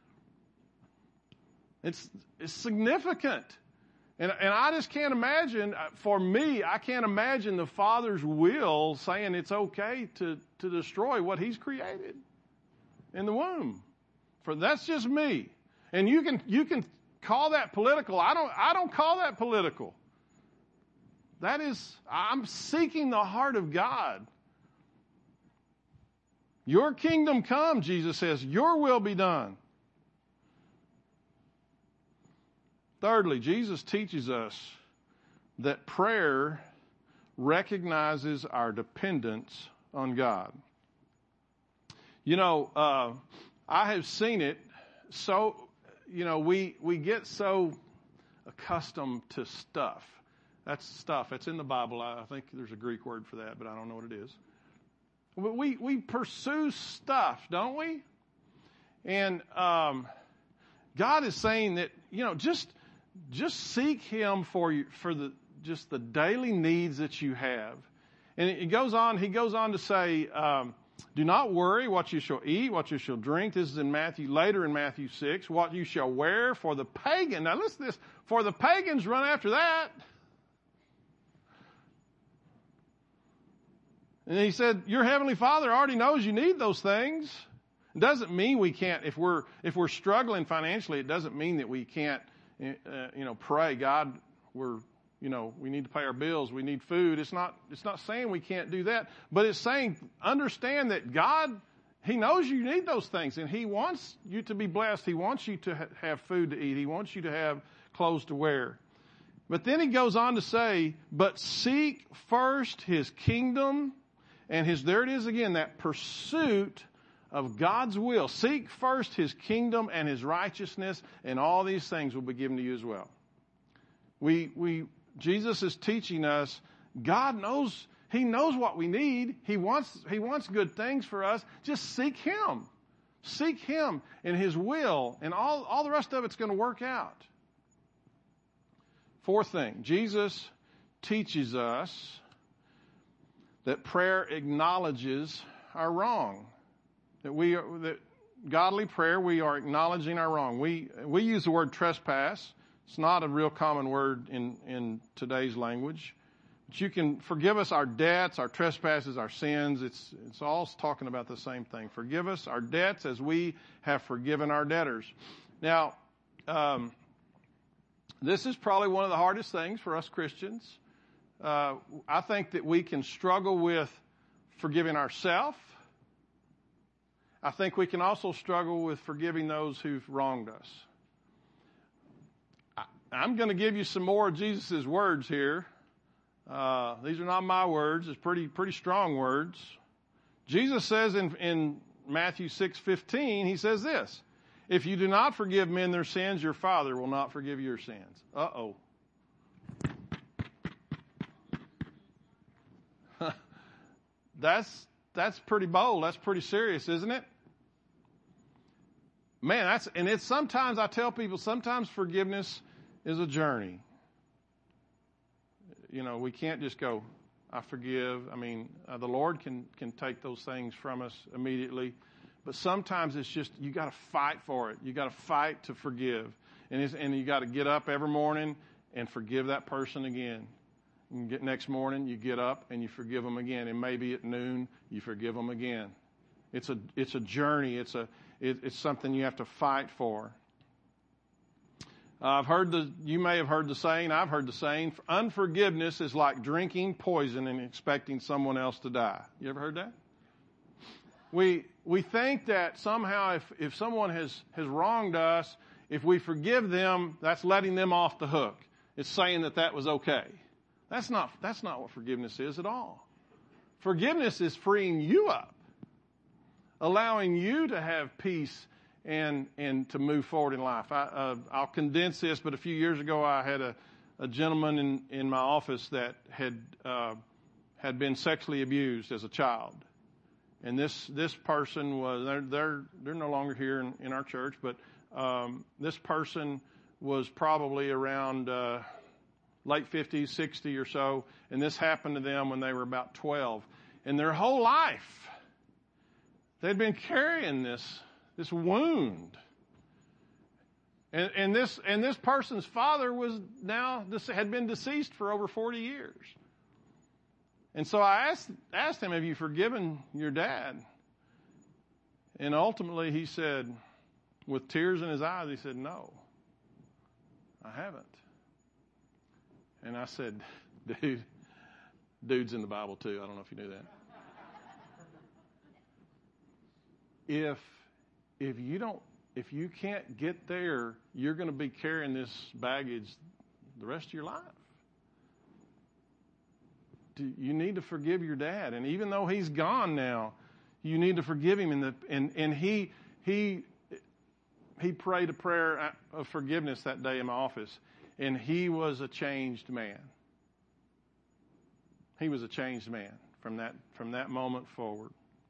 It's significant. And I just can't imagine, for me, I can't imagine the Father's will saying it's okay to destroy what He's created in the womb. That's just me. And you can call that political. I don't call that political. That is, I'm seeking the heart of God. Your kingdom come, Jesus says, your will be done. Thirdly, Jesus teaches us that prayer recognizes our dependence on God. I have seen it so, we get so accustomed to stuff. That's stuff. It's in the Bible. I think there's a Greek word for that, but I don't know what it is. We pursue stuff, don't we? And God is saying that, just seek Him for the daily needs that you have. And he goes on to say, do not worry what you shall eat, what you shall drink. This is later in Matthew 6, what you shall wear, for the pagan. Now listen to this, for the pagans run after that. And he said, your Heavenly Father already knows you need those things. It doesn't mean we can't, if we're struggling financially, it doesn't mean that we can't, pray, God, we need to pay our bills, we need food. It's not saying we can't do that, but it's saying, understand that God, He knows you need those things, and He wants you to be blessed. He wants you to have food to eat. He wants you to have clothes to wear. But then He goes on to say, but seek first His kingdom and there it is again, that pursuit of God's will. Seek first His kingdom and His righteousness, and all these things will be given to you as well. Jesus is teaching us, God knows, He knows what we need. He wants good things for us. Just seek Him. Seek Him and His will, and all the rest of it's going to work out. Fourth thing, Jesus teaches us that prayer acknowledges our wrong. That godly prayer, we are acknowledging our wrong. We use the word trespass. It's not a real common word in today's language. But you can forgive us our debts, our trespasses, our sins. It's all talking about the same thing. Forgive us our debts as we have forgiven our debtors. Now, this is probably one of the hardest things for us Christians. I think that we can struggle with forgiving ourselves. I think we can also struggle with forgiving those who've wronged us. I'm going to give you some more of Jesus' words here. These are not my words. It's pretty strong words. Jesus says in Matthew 6:15, He says this, if you do not forgive men their sins, your Father will not forgive your sins. Uh-oh. That's pretty bold. That's pretty serious, isn't it? Man, it's sometimes I tell people, sometimes forgiveness is a journey. We can't just go, I forgive. I mean, the Lord can take those things from us immediately. But sometimes it's just, you got to fight for it. You got to fight to forgive. And you got to get up every morning and forgive that person again. Next morning, you get up and you forgive them again. And maybe at noon, you forgive them again. It's a journey. It's something you have to fight for. You may have heard the saying, I've heard the saying, unforgiveness is like drinking poison and expecting someone else to die. You ever heard that? We think that somehow if someone has wronged us, if we forgive them, that's letting them off the hook. It's saying that was okay. That's not what forgiveness is at all. Forgiveness is freeing you up, allowing you to have peace and to move forward in life. I'll condense this, but a few years ago I had a gentleman in my office that had been sexually abused as a child. And this person was, they're no longer here in our church, but this person was probably around late 50s, 60 or so, and this happened to them when they were about 12. And their whole life, they'd been carrying this wound. And this person's father had been deceased for over 40 years. And so I asked him, have you forgiven your dad? And ultimately he said, with tears in his eyes, he said, no, I haven't. And I said, dude's in the Bible too. I don't know if you knew that. If you can't get there, you're going to be carrying this baggage the rest of your life. You need to forgive your dad, and even though he's gone now, you need to forgive him. And he prayed a prayer of forgiveness that day in my office, and he was a changed man. He was a changed man from that moment forward.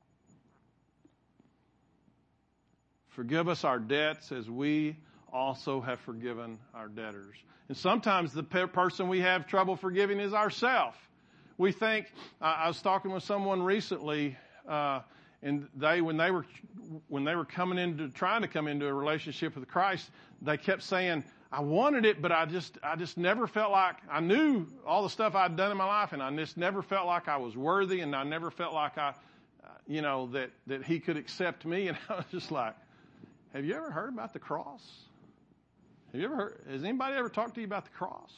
Forgive us our debts as we also have forgiven our debtors. And sometimes the person we have trouble forgiving is ourselves. We think, I was talking with someone recently, and when they were trying to come into a relationship with Christ, they kept saying, I wanted it, but I just never felt like, I knew all the stuff I'd done in my life, and I just never felt like I was worthy, and I never felt like that he could accept me. And I was just like, have you ever heard about the cross? Has anybody ever talked to you about the cross?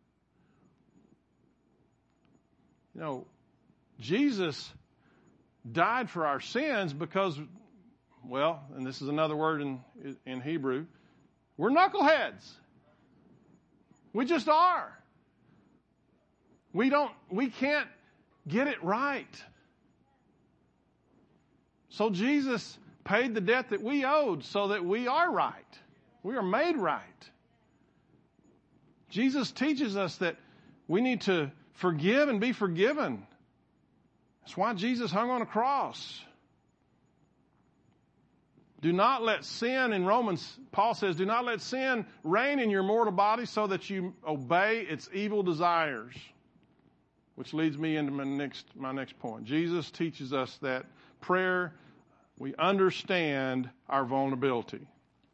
Jesus died for our sins because, and this is another word in Hebrew, we're knuckleheads. We just are. We can't get it right. So Jesus paid the debt that we owed so that we are right. We are made right. Jesus teaches us that we need to forgive and be forgiven. That's why Jesus hung on a cross. Do not let sin, in Romans, Paul says, do not let sin reign in your mortal body so that you obey its evil desires. Which leads me into my next point. Jesus teaches us that prayer, we understand our vulnerability.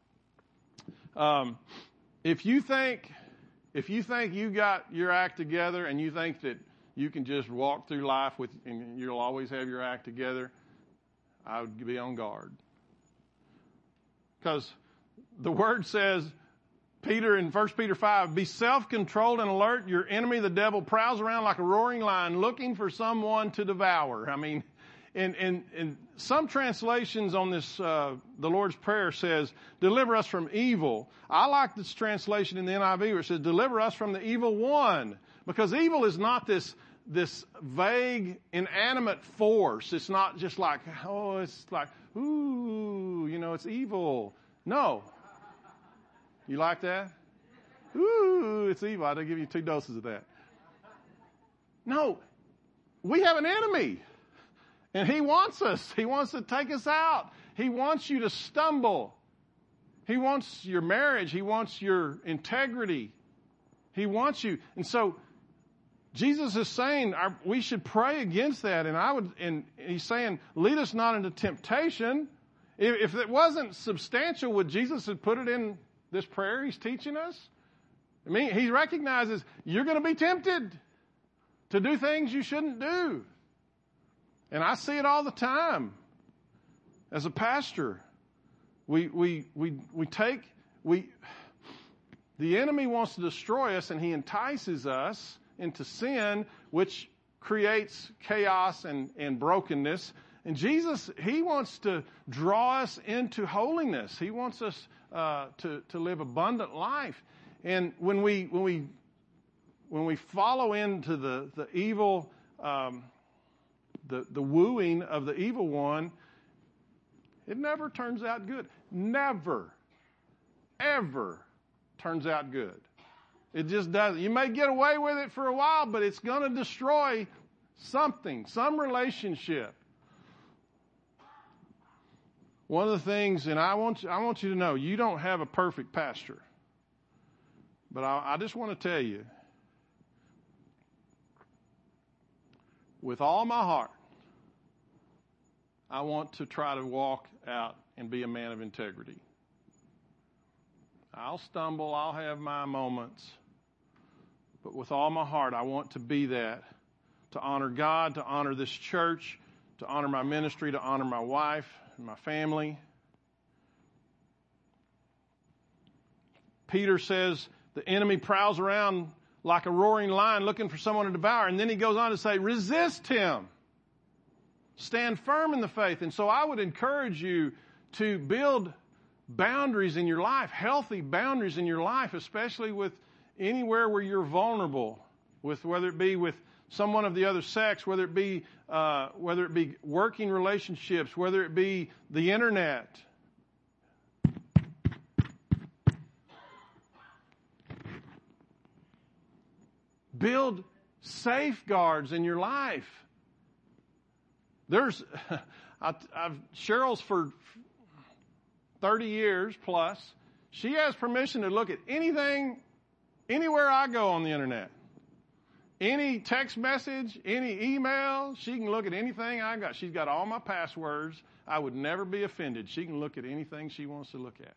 If you think you got your act together and you think that you can just walk through life and you'll always have your act together, I would be on guard. Because the word says, Peter in 1 Peter 5, be self-controlled and alert. Your enemy, the devil, prowls around like a roaring lion looking for someone to devour. I mean, in some translations on this, the Lord's Prayer says, deliver us from evil. I like this translation in the NIV where it says, deliver us from the evil one. Because evil is not this vague, inanimate force. It's not just like, it's like, ooh, it's evil. No. You like that? Ooh, it's evil. I'll give you 2 doses of that. No. We have an enemy. And he wants us. He wants to take us out. He wants you to stumble. He wants your marriage. He wants your integrity. He wants you. And so Jesus is saying we should pray against that. And he's saying, lead us not into temptation. If it wasn't substantial, would Jesus have put it in this prayer he's teaching us? I mean, he recognizes you're going to be tempted to do things you shouldn't do. And I see it all the time. As a pastor, we The enemy wants to destroy us, and he entices us into sin, which creates chaos and brokenness. And Jesus, he wants to draw us into holiness. He wants us to live abundant life. And when we follow into the evil, the wooing of the evil one, it never turns out good. Never, ever turns out good. It just doesn't. You may get away with it for a while, but it's going to destroy something, some relationship. One of the things, and I want you to know, you don't have a perfect pastor. But I just want to tell you, with all my heart, I want to try to walk out and be a man of integrity. I'll stumble, I'll have my moments, but with all my heart, I want to be that, to honor God, to honor this church, to honor my ministry, to honor my wife and my family. Peter says the enemy prowls around like a roaring lion looking for someone to devour, and then he goes on to say, resist him. Stand firm in the faith. And so I would encourage you to build boundaries in your life, healthy boundaries in your life, especially with anywhere where you're vulnerable, with whether it be with someone of the other sex, whether it be working relationships, whether it be the internet. Build safeguards in your life. Cheryl's for 30 years plus. She has permission to look at anything, anywhere I go on the internet. Any text message, any email, she can look at anything I got. She's got all my passwords. I would never be offended. She can look at anything she wants to look at.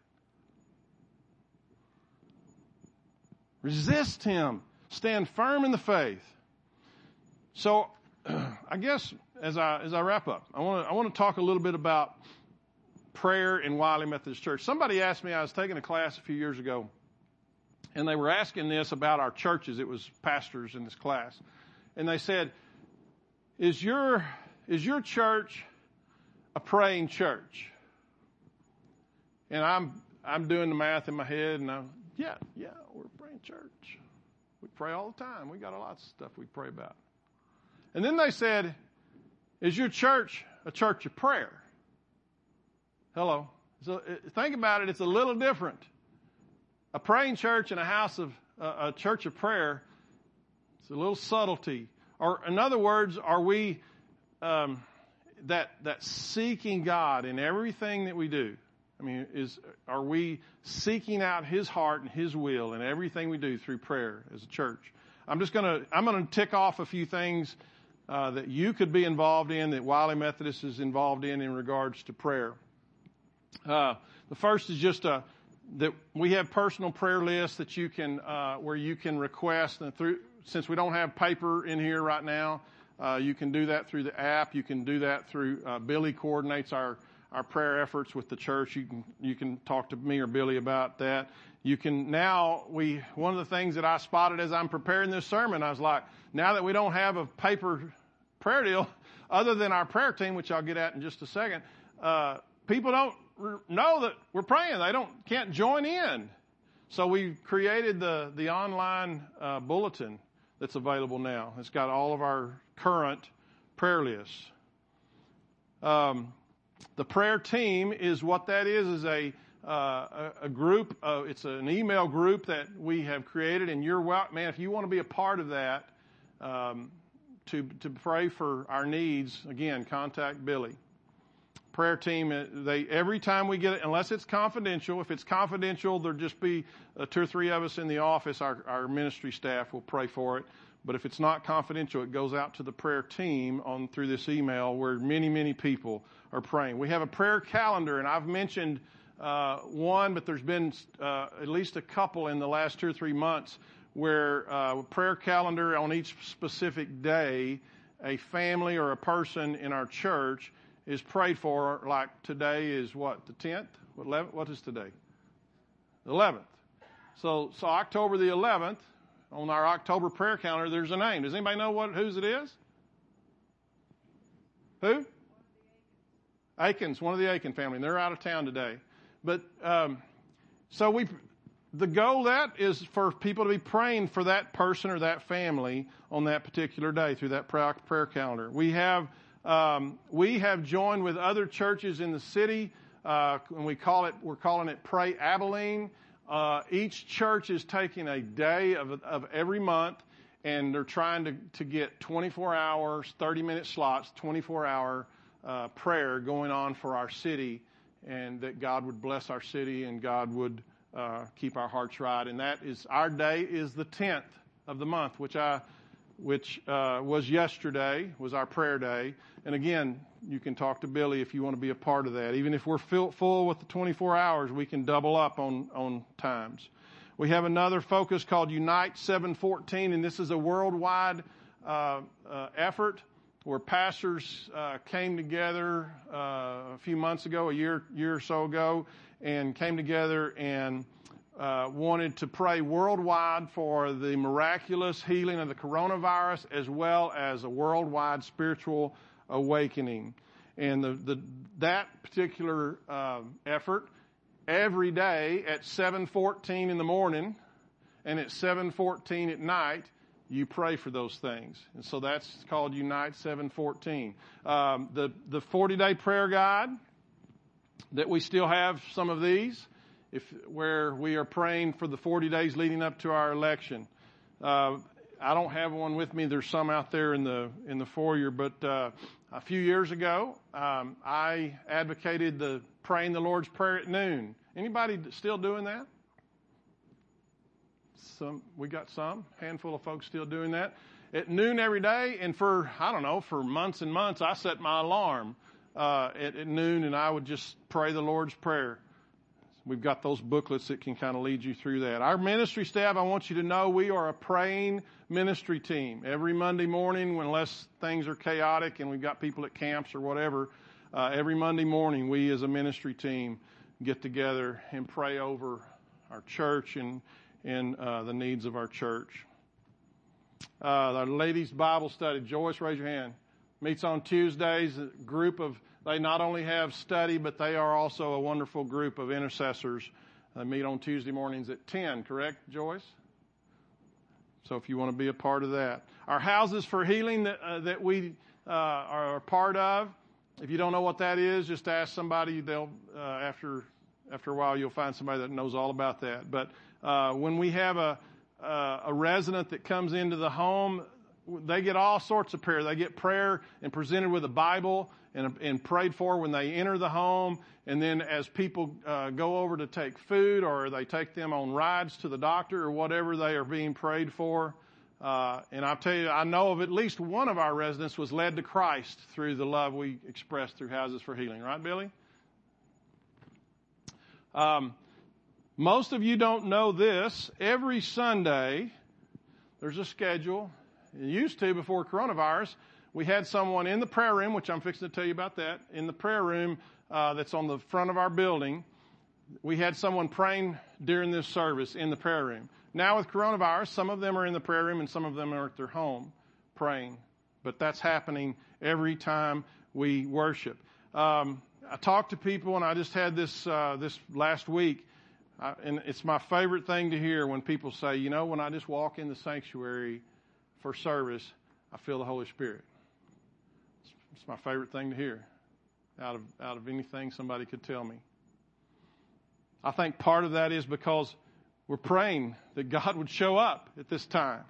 Resist him. Stand firm in the faith. So, I guess as I wrap up, I want to talk a little bit about prayer in Wiley Methodist Church. Somebody asked me, I was taking a class a few years ago, and they were asking this about our churches. It was pastors in this class. And they said, is your church a praying church? And I'm doing the math in my head, and yeah, we're a praying church. We pray all the time. We got a lot of stuff we pray about. And then they said, is your church a church of prayer? Hello. So think about it. It's a little different. A praying church and a church of prayer, it's a little subtlety. Or in other words, are we that seeking God in everything that we do? I mean, are we seeking out His heart and His will in everything we do through prayer as a church? I'm going to tick off a few things that you could be involved in, that Wiley Methodist is involved in regards to prayer. The first is just that we have personal prayer lists that you can where you can request, and since we don't have paper in here right now, you can do that through the app. You can do that through Billy coordinates our prayer efforts with the church. You can talk to me or Billy about that. You can one of the things that I spotted as I'm preparing this sermon, I was like, now that we don't have a paper prayer deal, other than our prayer team, which I'll get at in just a second, people don't know that we're praying. They can't join in. So we've created the online bulletin that's available now. It's got all of our current prayer lists. The prayer team is what that is a group. It's an email group that we have created, and you're welcome, man. If you want to be a part of that, to pray for our needs, again, contact Billy. Prayer team, every time we get it, unless it's confidential. If it's confidential, there'll just be 2 or 3 of us in the office. Our ministry staff will pray for it. But if it's not confidential, it goes out to the prayer team through this email where many, many people are praying. We have a prayer calendar, and I've mentioned one, but there's been at least a couple in the last 2 or 3 months where a prayer calendar on each specific day, a family or a person in our church is prayed for. Like today is what, the 10th? What is today? The 11th. So October the 11th, on our October prayer calendar, there's a name. Does anybody know whose it is? Who? Aikens, one of the Aiken family. They're out of town today. But the goal that is for people to be praying for that person or that family on that particular day through that prayer calendar. We have joined with other churches in the city, and we're calling it Pray Abilene. Each church is taking a day of every month, and they're trying to get 24 hours, 30-minute slots, 24-hour prayer going on for our city, and that God would bless our city and God would keep our hearts right. And that is, our day is the 10th of the month, which was yesterday, was our prayer day. And again, you can talk to Billy if you want to be a part of that. Even if we're full with the 24 hours, we can double up on times. We have another focus called Unite 714, and this is a worldwide effort where pastors came together a few months ago, a year or so ago, and came together and wanted to pray worldwide for the miraculous healing of the coronavirus, as well as a worldwide spiritual awakening. And that particular effort, every day at 7:14 in the morning and at 7:14 at night, you pray for those things. And so that's called Unite 714. The 40-day prayer guide, that we still have some of these, where we are praying for the 40 days leading up to our election. I don't have one with me. There's some out there in the foyer, but a few years ago, I advocated praying the Lord's Prayer at noon. Anybody still doing that? We got some handful of folks still doing that at noon every day, and for months and months, I set my alarm at noon, and I would just pray the Lord's Prayer. We've got those booklets that can kind of lead you through that. Our ministry staff, I want you to know, we are a praying ministry team. Every Monday morning, unless things are chaotic and we've got people at camps or whatever, every Monday morning, we as a ministry team get together and pray over our church and the needs of our church. Our ladies' Bible study. Joyce, raise your hand. Meets on Tuesdays. A group they not only have study, but they are also a wonderful group of intercessors. They meet on Tuesday mornings at 10, correct, Joyce? So if you want to be a part of that. Our houses for healing that we are a part of. If you don't know what that is, just ask somebody. They'll after a while you'll find somebody that knows all about that. But when we have a resident that comes into the home, they get all sorts of prayer. They get prayer and presented with a Bible and prayed for when they enter the home. And then as people go over to take food, or they take them on rides to the doctor or whatever, they are being prayed for. And I'll tell you, I know of at least one of our residents was led to Christ through the love we expressed through Houses for Healing. Right, Billy? Most of you don't know this. Every Sunday, there's a schedule. It used to, before coronavirus, we had someone in the prayer room, which I'm fixing to tell you about that, in the prayer room that's on the front of our building. We had someone praying during this service in the prayer room. Now with coronavirus, some of them are in the prayer room and some of them are at their home praying. But that's happening every time we worship. I talked to people, and I just had this last week. And it's my favorite thing to hear when people say, when I just walk in the sanctuary for service, I feel the Holy Spirit. It's my favorite thing to hear out of anything somebody could tell me. I think part of that is because we're praying that God would show up at this time.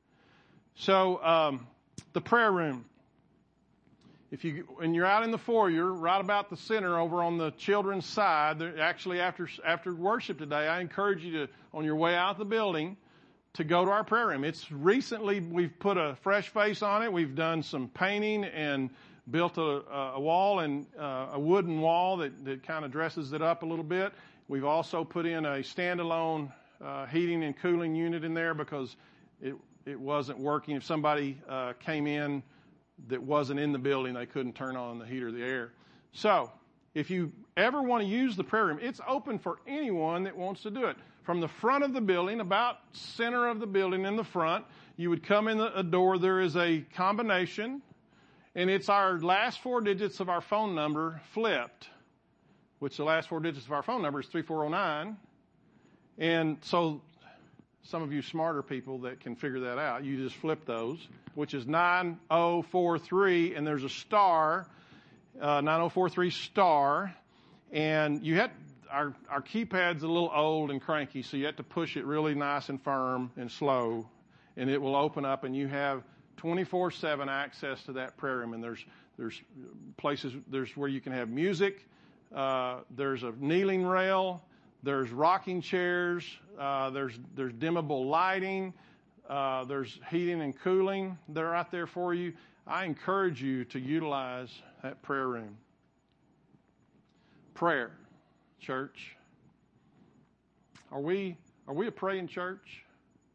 So the prayer room. When you're out in the foyer, right about the center over on the children's side, actually after worship today, I encourage you to, on your way out the building, to go to our prayer room. We've put a fresh face on it. We've done some painting and built a wall, and a wooden wall that kind of dresses it up a little bit. We've also put in a standalone heating and cooling unit in there because it wasn't working. If somebody came in that wasn't in the building, they couldn't turn on the heater or the air. So if you ever want to use the prayer room, it's open for anyone that wants to do it. From the front of the building, about center of the building in the front, you would come in a door. There is a combination, and it's our last 4 digits of our phone number flipped, which the last 4 digits of our phone number is 3409. And so some of you smarter people that can figure that out, you just flip those, which is 9043, and there's a star, 9043 star, and you had our keypad's a little old and cranky, so you have to push it really nice and firm and slow, and it will open up, and you have 24/7 access to that prayer room. And there's places, there's where you can have music, there's a kneeling rail, there's rocking chairs, there's dimmable lighting, there's heating and cooling. They're out there for you. I encourage you to utilize that prayer room. Prayer, church. Are we a praying church?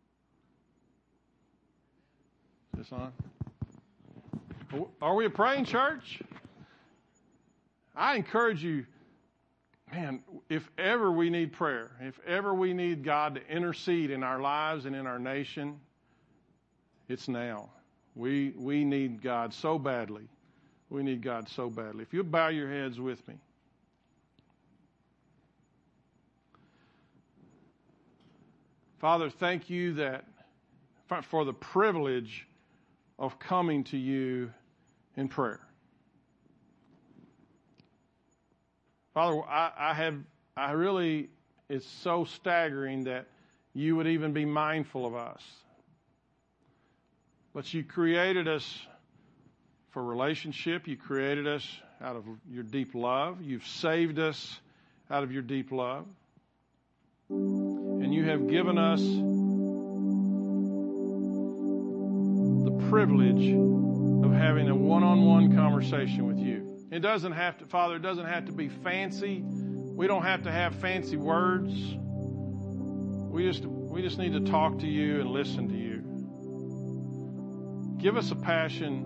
Is this on? Are we a praying church? I encourage you, man, if ever we need prayer, if ever we need God to intercede in our lives and in our nation, it's now. We need God so badly. We need God so badly. If you'll bow your heads with me. Father, thank you for the privilege of coming to you in prayer. Father, it's so staggering that you would even be mindful of us. But you created us for relationship. You created us out of your deep love. You've saved us out of your deep love. And you have given us the privilege of having a one-on-one conversation with you. It doesn't have to, Father, it doesn't have to be fancy. We don't have to have fancy words. We just need to talk to you and listen to you. Give us a passion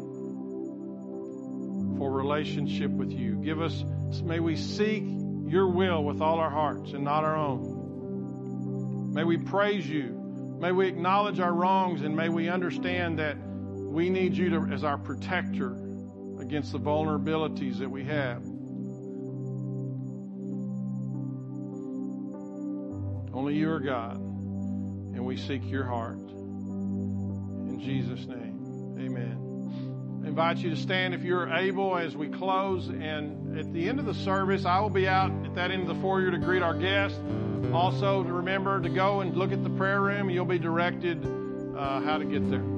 for relationship with you. May we seek your will with all our hearts and not our own. May we praise you. May we acknowledge our wrongs, and may we understand that we need you as our protector against the vulnerabilities that we have. Only you are God, and we seek your heart. In Jesus' name, amen. I invite you to stand if you're able as we close, and at the end of the service, I will be out at that end of the foyer to greet our guests. Also, to remember to go and look at the prayer room. You'll be directed how to get there.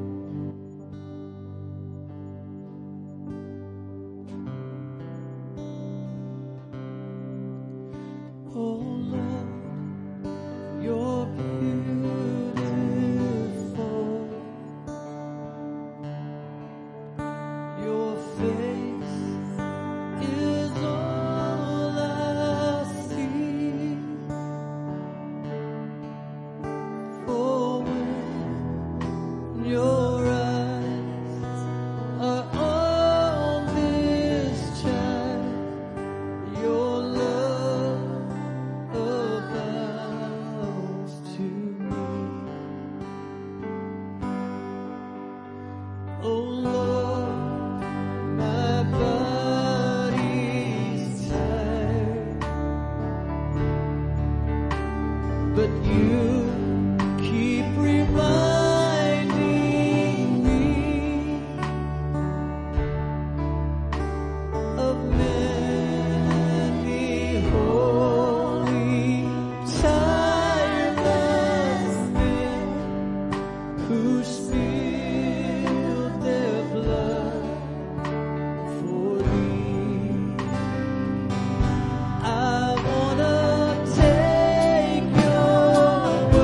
Take your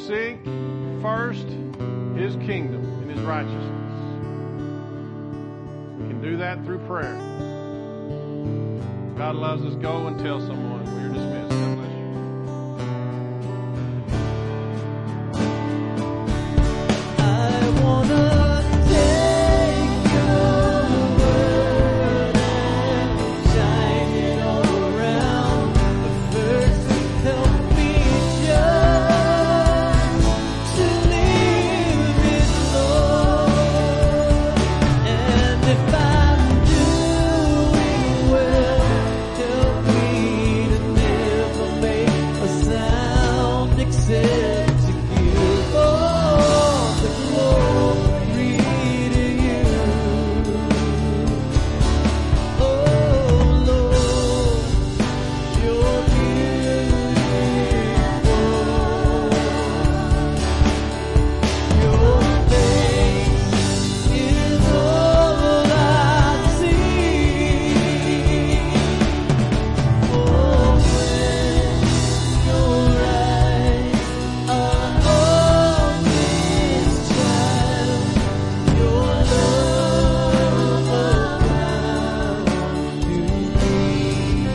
Seek first His kingdom and His righteousness. You can do that through prayer. God loves us. Go and tell someone. We're dismissed. God bless you. I wanna take your word and shine it all around. But first, help me just to live it, Lord. And if I'm doing well, help me to never make a sound except to give all the glory to you. Oh Lord, you're beautiful. Your face is all I see. Oh, when your eyes are on this child, your love around to me.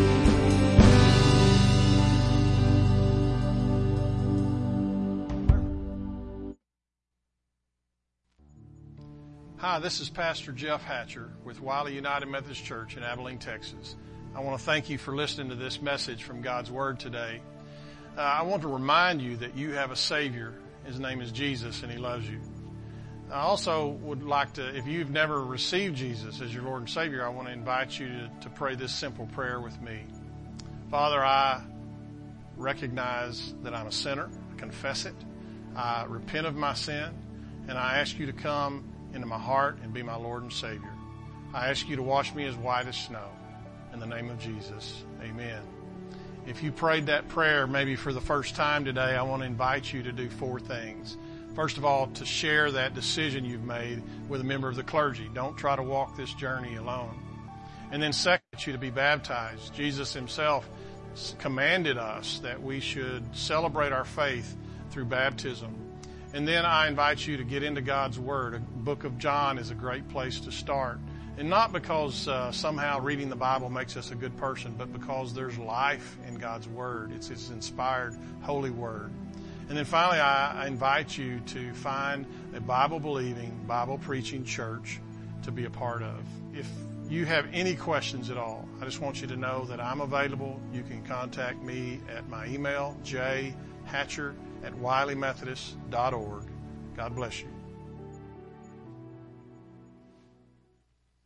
Hi, this is Pastor Jeff Hatcher with Wiley United Methodist Church in Abilene, Texas. I want to thank you for listening to this message from God's Word today. I want to remind you that you have a Savior. His name is Jesus, and He loves you. I also would like to, if you've never received Jesus as your Lord and Savior, I want to invite you to pray this simple prayer with me. Father, I recognize that I'm a sinner. I confess it. I repent of my sin, and I ask you to come into my heart and be my Lord and Savior. I ask you to wash me as white as snow. In the name of Jesus, amen. If you prayed that prayer maybe for the first time today, I want to invite you to do 4 things. First of all, to share that decision you've made with a member of the clergy. Don't try to walk this journey alone. And then second, you to be baptized. Jesus Himself commanded us that we should celebrate our faith through baptism. And then I invite you to get into God's Word. The book of John is a great place to start. And not because somehow reading the Bible makes us a good person, but because there's life in God's Word. It's His inspired, holy Word. And then finally, I invite you to find a Bible-believing, Bible-preaching church to be a part of. If you have any questions at all, I just want you to know that I'm available. You can contact me at my email, jhatcher@wileymethodist.org. God bless you.